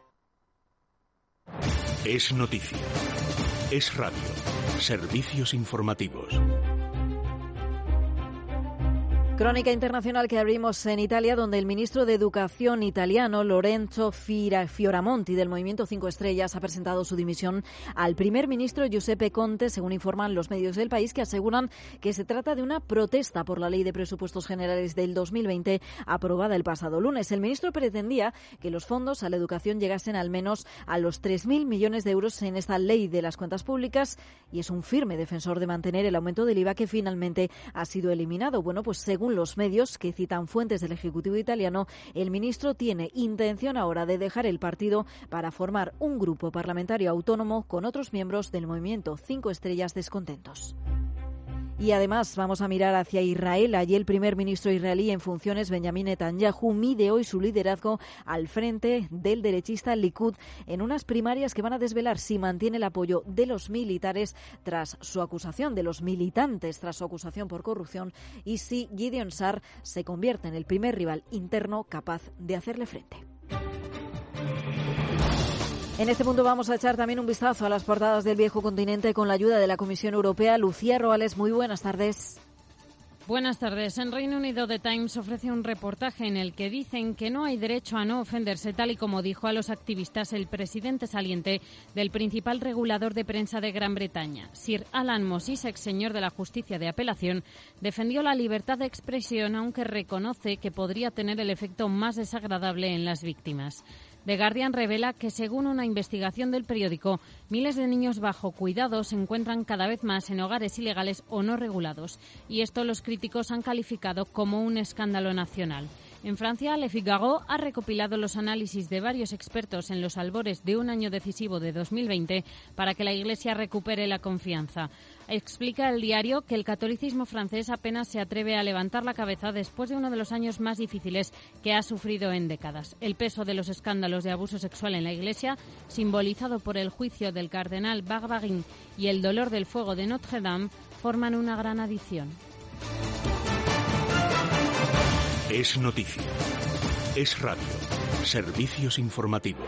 Es noticia. Es radio. Servicios informativos. Crónica internacional que abrimos en Italia, donde el ministro de Educación italiano, Lorenzo Fioramonti, del Movimiento Cinco Estrellas, ha presentado su dimisión al primer ministro Giuseppe Conte, según informan los medios del país, que aseguran que se trata de una protesta por la Ley de Presupuestos Generales del dos mil veinte, aprobada el pasado lunes. El ministro pretendía que los fondos a la educación llegasen al menos a los tres mil millones de euros en esta Ley de las Cuentas Públicas y es un firme defensor de mantener el aumento del I V A, que finalmente ha sido eliminado. Bueno, pues según los medios que citan fuentes del Ejecutivo italiano, el ministro tiene intención ahora de dejar el partido para formar un grupo parlamentario autónomo con otros miembros del Movimiento Cinco Estrellas descontentos. Y además vamos a mirar hacia Israel. Allí el primer ministro israelí en funciones, Benjamin Netanyahu, mide hoy su liderazgo al frente del derechista Likud en unas primarias que van a desvelar si mantiene el apoyo de los militares tras su acusación, de los militantes tras su acusación por corrupción, y si Gideon Sa'ar se convierte en el primer rival interno capaz de hacerle frente. En este punto vamos a echar también un vistazo a las portadas del viejo continente con la ayuda de la Comisión Europea. Lucía Roales, muy buenas tardes. Buenas tardes. En Reino Unido, The Times ofrece un reportaje en el que dicen que no hay derecho a no ofenderse, tal y como dijo a los activistas el presidente saliente del principal regulador de prensa de Gran Bretaña. Sir Alan Moses, ex señor de la Justicia de Apelación, defendió la libertad de expresión, aunque reconoce que podría tener el efecto más desagradable en las víctimas. The Guardian revela que, según una investigación del periódico, miles de niños bajo cuidado se encuentran cada vez más en hogares ilegales o no regulados, y esto los críticos han calificado como un escándalo nacional. En Francia, Le Figaro ha recopilado los análisis de varios expertos en los albores de un año decisivo de dos mil veinte para que la Iglesia recupere la confianza. Explica el diario que el catolicismo francés apenas se atreve a levantar la cabeza después de uno de los años más difíciles que ha sufrido en décadas. El peso de los escándalos de abuso sexual en la Iglesia, simbolizado por el juicio del cardenal Barbarin y el dolor del fuego de Notre Dame, forman una gran adición. Es noticia. Es radio. Servicios informativos.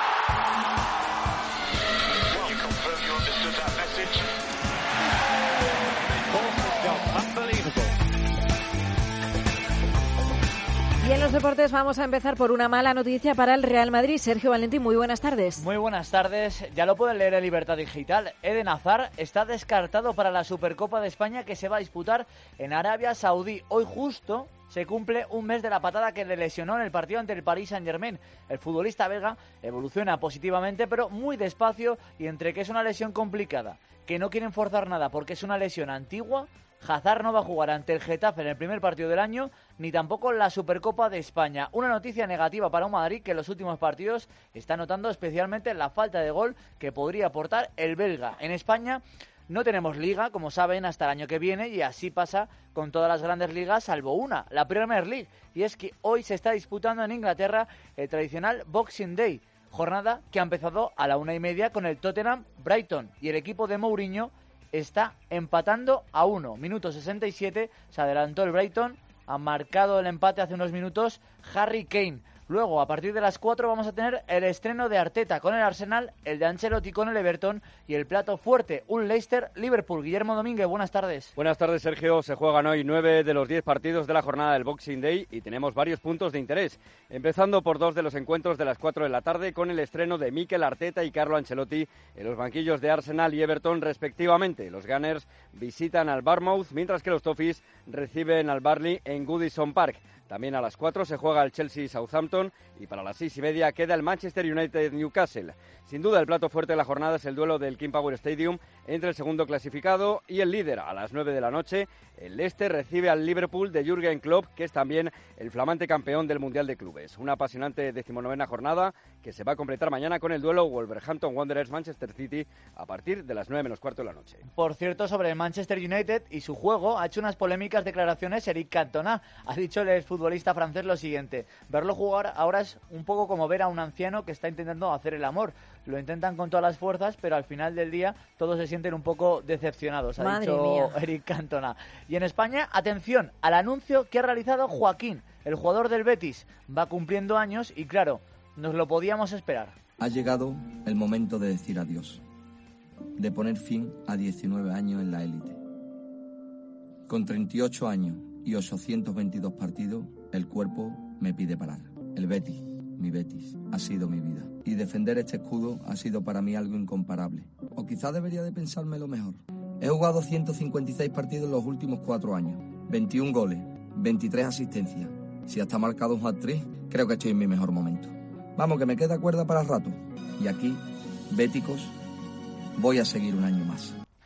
Y en los deportes vamos a empezar por una mala noticia para el Real Madrid. Sergio Valentín, muy buenas tardes. Muy buenas tardes. Ya lo pueden leer en Libertad Digital. Eden Hazard está descartado para la Supercopa de España que se va a disputar en Arabia Saudí. Hoy justo se cumple un mes de la patada que le lesionó en el partido ante el Paris Saint-Germain. El futbolista belga evoluciona positivamente, pero muy despacio, y entre que es una lesión complicada, que no quieren forzar nada porque es una lesión antigua, Hazard no va a jugar ante el Getafe en el primer partido del año, ni tampoco en la Supercopa de España. Una noticia negativa para un Madrid que en los últimos partidos está notando especialmente la falta de gol que podría aportar el belga. En España no tenemos liga, como saben, hasta el año que viene, y así pasa con todas las grandes ligas, salvo una, la Premier League. Y es que hoy se está disputando en Inglaterra el tradicional Boxing Day, jornada que ha empezado a la una y media con el Tottenham Brighton, y el equipo de Mourinho está empatando a uno. Minuto sesenta y siete, se adelantó el Brighton, ha marcado el empate hace unos minutos Harry Kane. Luego, a partir de las cuatro, vamos a tener el estreno de Arteta con el Arsenal, el de Ancelotti con el Everton y el plato fuerte, un Leicester-Liverpool. Guillermo Domínguez, buenas tardes. Buenas tardes, Sergio. Se juegan hoy nueve de los diez partidos de la jornada del Boxing Day y tenemos varios puntos de interés. Empezando por dos de los encuentros de las cuatro de la tarde con el estreno de Mikel Arteta y Carlo Ancelotti en los banquillos de Arsenal y Everton respectivamente. Los Gunners visitan al Bournemouth, mientras que los Toffees reciben al Burnley en Goodison Park. También a las cuatro se juega el Chelsea-Southampton y para las seis y media queda el Manchester United-Newcastle. Sin duda el plato fuerte de la jornada es el duelo del King Power Stadium entre el segundo clasificado y el líder. A las nueve de la noche el Leicester recibe al Liverpool de Jürgen Klopp, que es también el flamante campeón del Mundial de Clubes. Una apasionante decimonovena jornada que se va a completar mañana con el duelo Wolverhampton Wanderers-Manchester City a partir de las nueve menos cuarto de la noche. Por cierto, sobre el Manchester United y su juego, ha hecho unas polémicas declaraciones Eric Cantona. Ha dicho el futbolista francés lo siguiente: verlo jugar ahora es un poco como ver a un anciano que está intentando hacer el amor. Lo intentan con todas las fuerzas, pero al final del día todos se sienten un poco decepcionados, ha Madre dicho mía. Eric Cantona. Y en España, atención al anuncio que ha realizado Joaquín, el jugador del Betis. Va cumpliendo años y claro, nos lo podíamos esperar. Ha llegado el momento de decir adiós, de poner fin a diecinueve años en la élite. Con treinta y ocho años y ochocientos veintidós partidos, el cuerpo me pide parar. El Betis, mi Betis, ha sido mi vida. Y defender este escudo ha sido para mí algo incomparable. O quizás debería de pensármelo mejor. He jugado ciento cincuenta y seis partidos en los últimos cuatro años. veintiún goles, veintitrés asistencias. Si hasta he marcado un hat-trick, creo que estoy en mi mejor momento. Vamos, que me queda cuerda para el rato. Y aquí, béticos, voy a seguir un año más.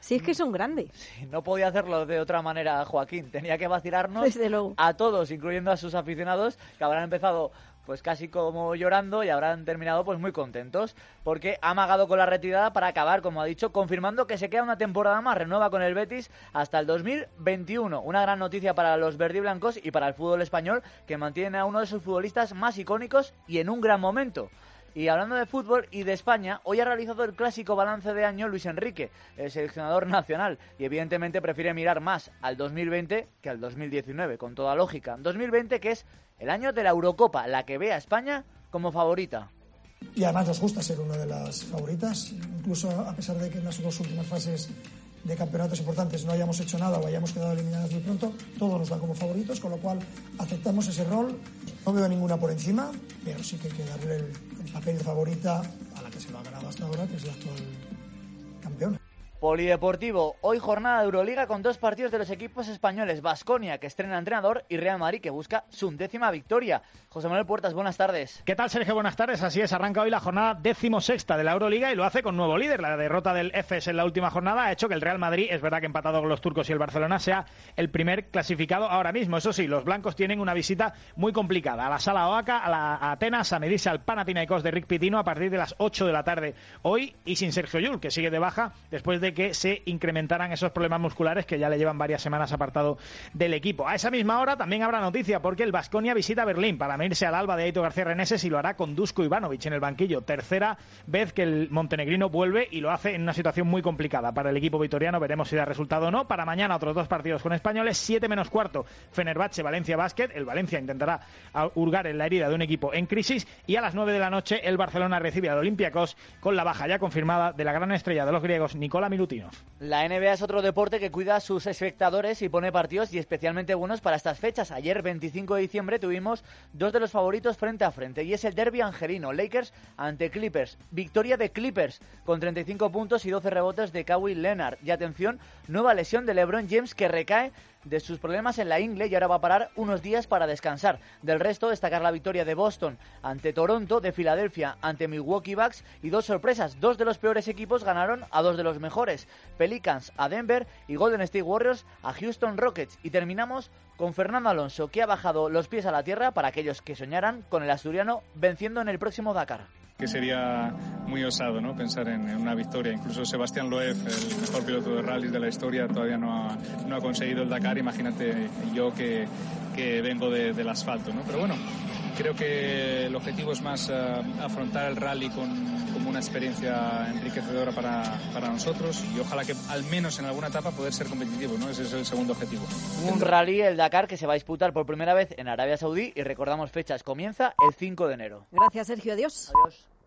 Sí, es que es un grande. Sí, no podía hacerlo de otra manera, Joaquín. Tenía que vacilarnos Desde luego. a todos, incluyendo a sus aficionados, que habrán empezado pues casi como llorando y habrán terminado pues muy contentos, porque ha amagado con la retirada para acabar, como ha dicho, confirmando que se queda una temporada más, renueva con el Betis hasta el dos mil veintiuno. Una gran noticia para los verdiblancos y para el fútbol español, que mantiene a uno de sus futbolistas más icónicos y en un gran momento. Y hablando de fútbol y de España, hoy ha realizado el clásico balance de año Luis Enrique, el seleccionador nacional, y evidentemente prefiere mirar más al dos mil veinte que al dos mil diecinueve, con toda lógica. dos mil veinte, que es el año de la Eurocopa, la que ve a España como favorita. Y además nos gusta ser una de las favoritas, incluso a pesar de que en las dos últimas fases de campeonatos importantes no hayamos hecho nada o hayamos quedado eliminados muy pronto, todo nos da como favoritos, con lo cual aceptamos ese rol. No veo ninguna por encima, pero sí que hay que darle el, el papel de favorita a la que se lo ha ganado hasta ahora, que es la actual campeona. Polideportivo, hoy jornada de Euroliga con dos partidos de los equipos españoles, Baskonia, que estrena entrenador, y Real Madrid, que busca su undécima victoria. José Manuel Puertas, buenas tardes. ¿Qué tal, Sergio? Buenas tardes. Así es, arranca hoy la jornada decimosexta de la Euroliga y lo hace con nuevo líder. La derrota del Efes en la última jornada ha hecho que el Real Madrid, es verdad que empatado con los turcos y el Barcelona, sea el primer clasificado ahora mismo. Eso sí, los blancos tienen una visita muy complicada a la Sala Oaca, a la a Atenas, a medirse al Panathinaikos de Rick Pitino a partir de las ocho de la tarde hoy, y sin Sergio Llull, que sigue de baja después de que se incrementaran esos problemas musculares que ya le llevan varias semanas apartado del equipo. A esa misma hora también habrá noticia, porque el Baskonia visita Berlín para medirse al Alba de Aitor García Reneses, y lo hará con Dusko Ivanovic en el banquillo. Tercera vez que el montenegrino vuelve y lo hace en una situación muy complicada para el equipo vitoriano. Veremos si da resultado o no. Para mañana otros dos partidos con españoles, siete menos cuarto, Fenerbahce Valencia Basket. El Valencia intentará hurgar en la herida de un equipo en crisis, y a las nueve de la noche el Barcelona recibe al Olympiacos con la baja ya confirmada de la gran estrella de los griegos, Nikola Milutinov. La N B A es otro deporte que cuida a sus espectadores y pone partidos y especialmente buenos para estas fechas. Ayer, veinticinco de diciembre, tuvimos dos de los favoritos frente a frente, y es el derbi angelino, Lakers ante Clippers. Victoria de Clippers con treinta y cinco puntos y doce rebotes de Kawhi Leonard. Y atención, nueva lesión de LeBron James, que recae de sus problemas en la ingle y ahora va a parar unos días para descansar. Del resto, destacar la victoria de Boston ante Toronto, de Filadelfia ante Milwaukee Bucks, y dos sorpresas. Dos de los peores equipos ganaron a dos de los mejores, Pelicans a Denver y Golden State Warriors a Houston Rockets. Y terminamos con Fernando Alonso, que ha bajado los pies a la tierra para aquellos que soñaran con el asturiano venciendo en el próximo Dakar. Que sería muy osado, ¿no?, pensar en, en una victoria. Incluso Sebastián Loeb, el mejor piloto de rallies de la historia, todavía no ha, no ha conseguido el Dakar. Imagínate yo que, que vengo de, del asfalto, ¿no? Pero bueno, creo que el objetivo es más uh, afrontar el rally con, como una experiencia enriquecedora para, para nosotros, y ojalá que al menos en alguna etapa poder ser competitivo, ¿no? Ese es el segundo objetivo. Un rally, el Dakar, que se va a disputar por primera vez en Arabia Saudí, y recordamos fechas, comienza el cinco de enero. Gracias, Sergio. Adiós. Adiós.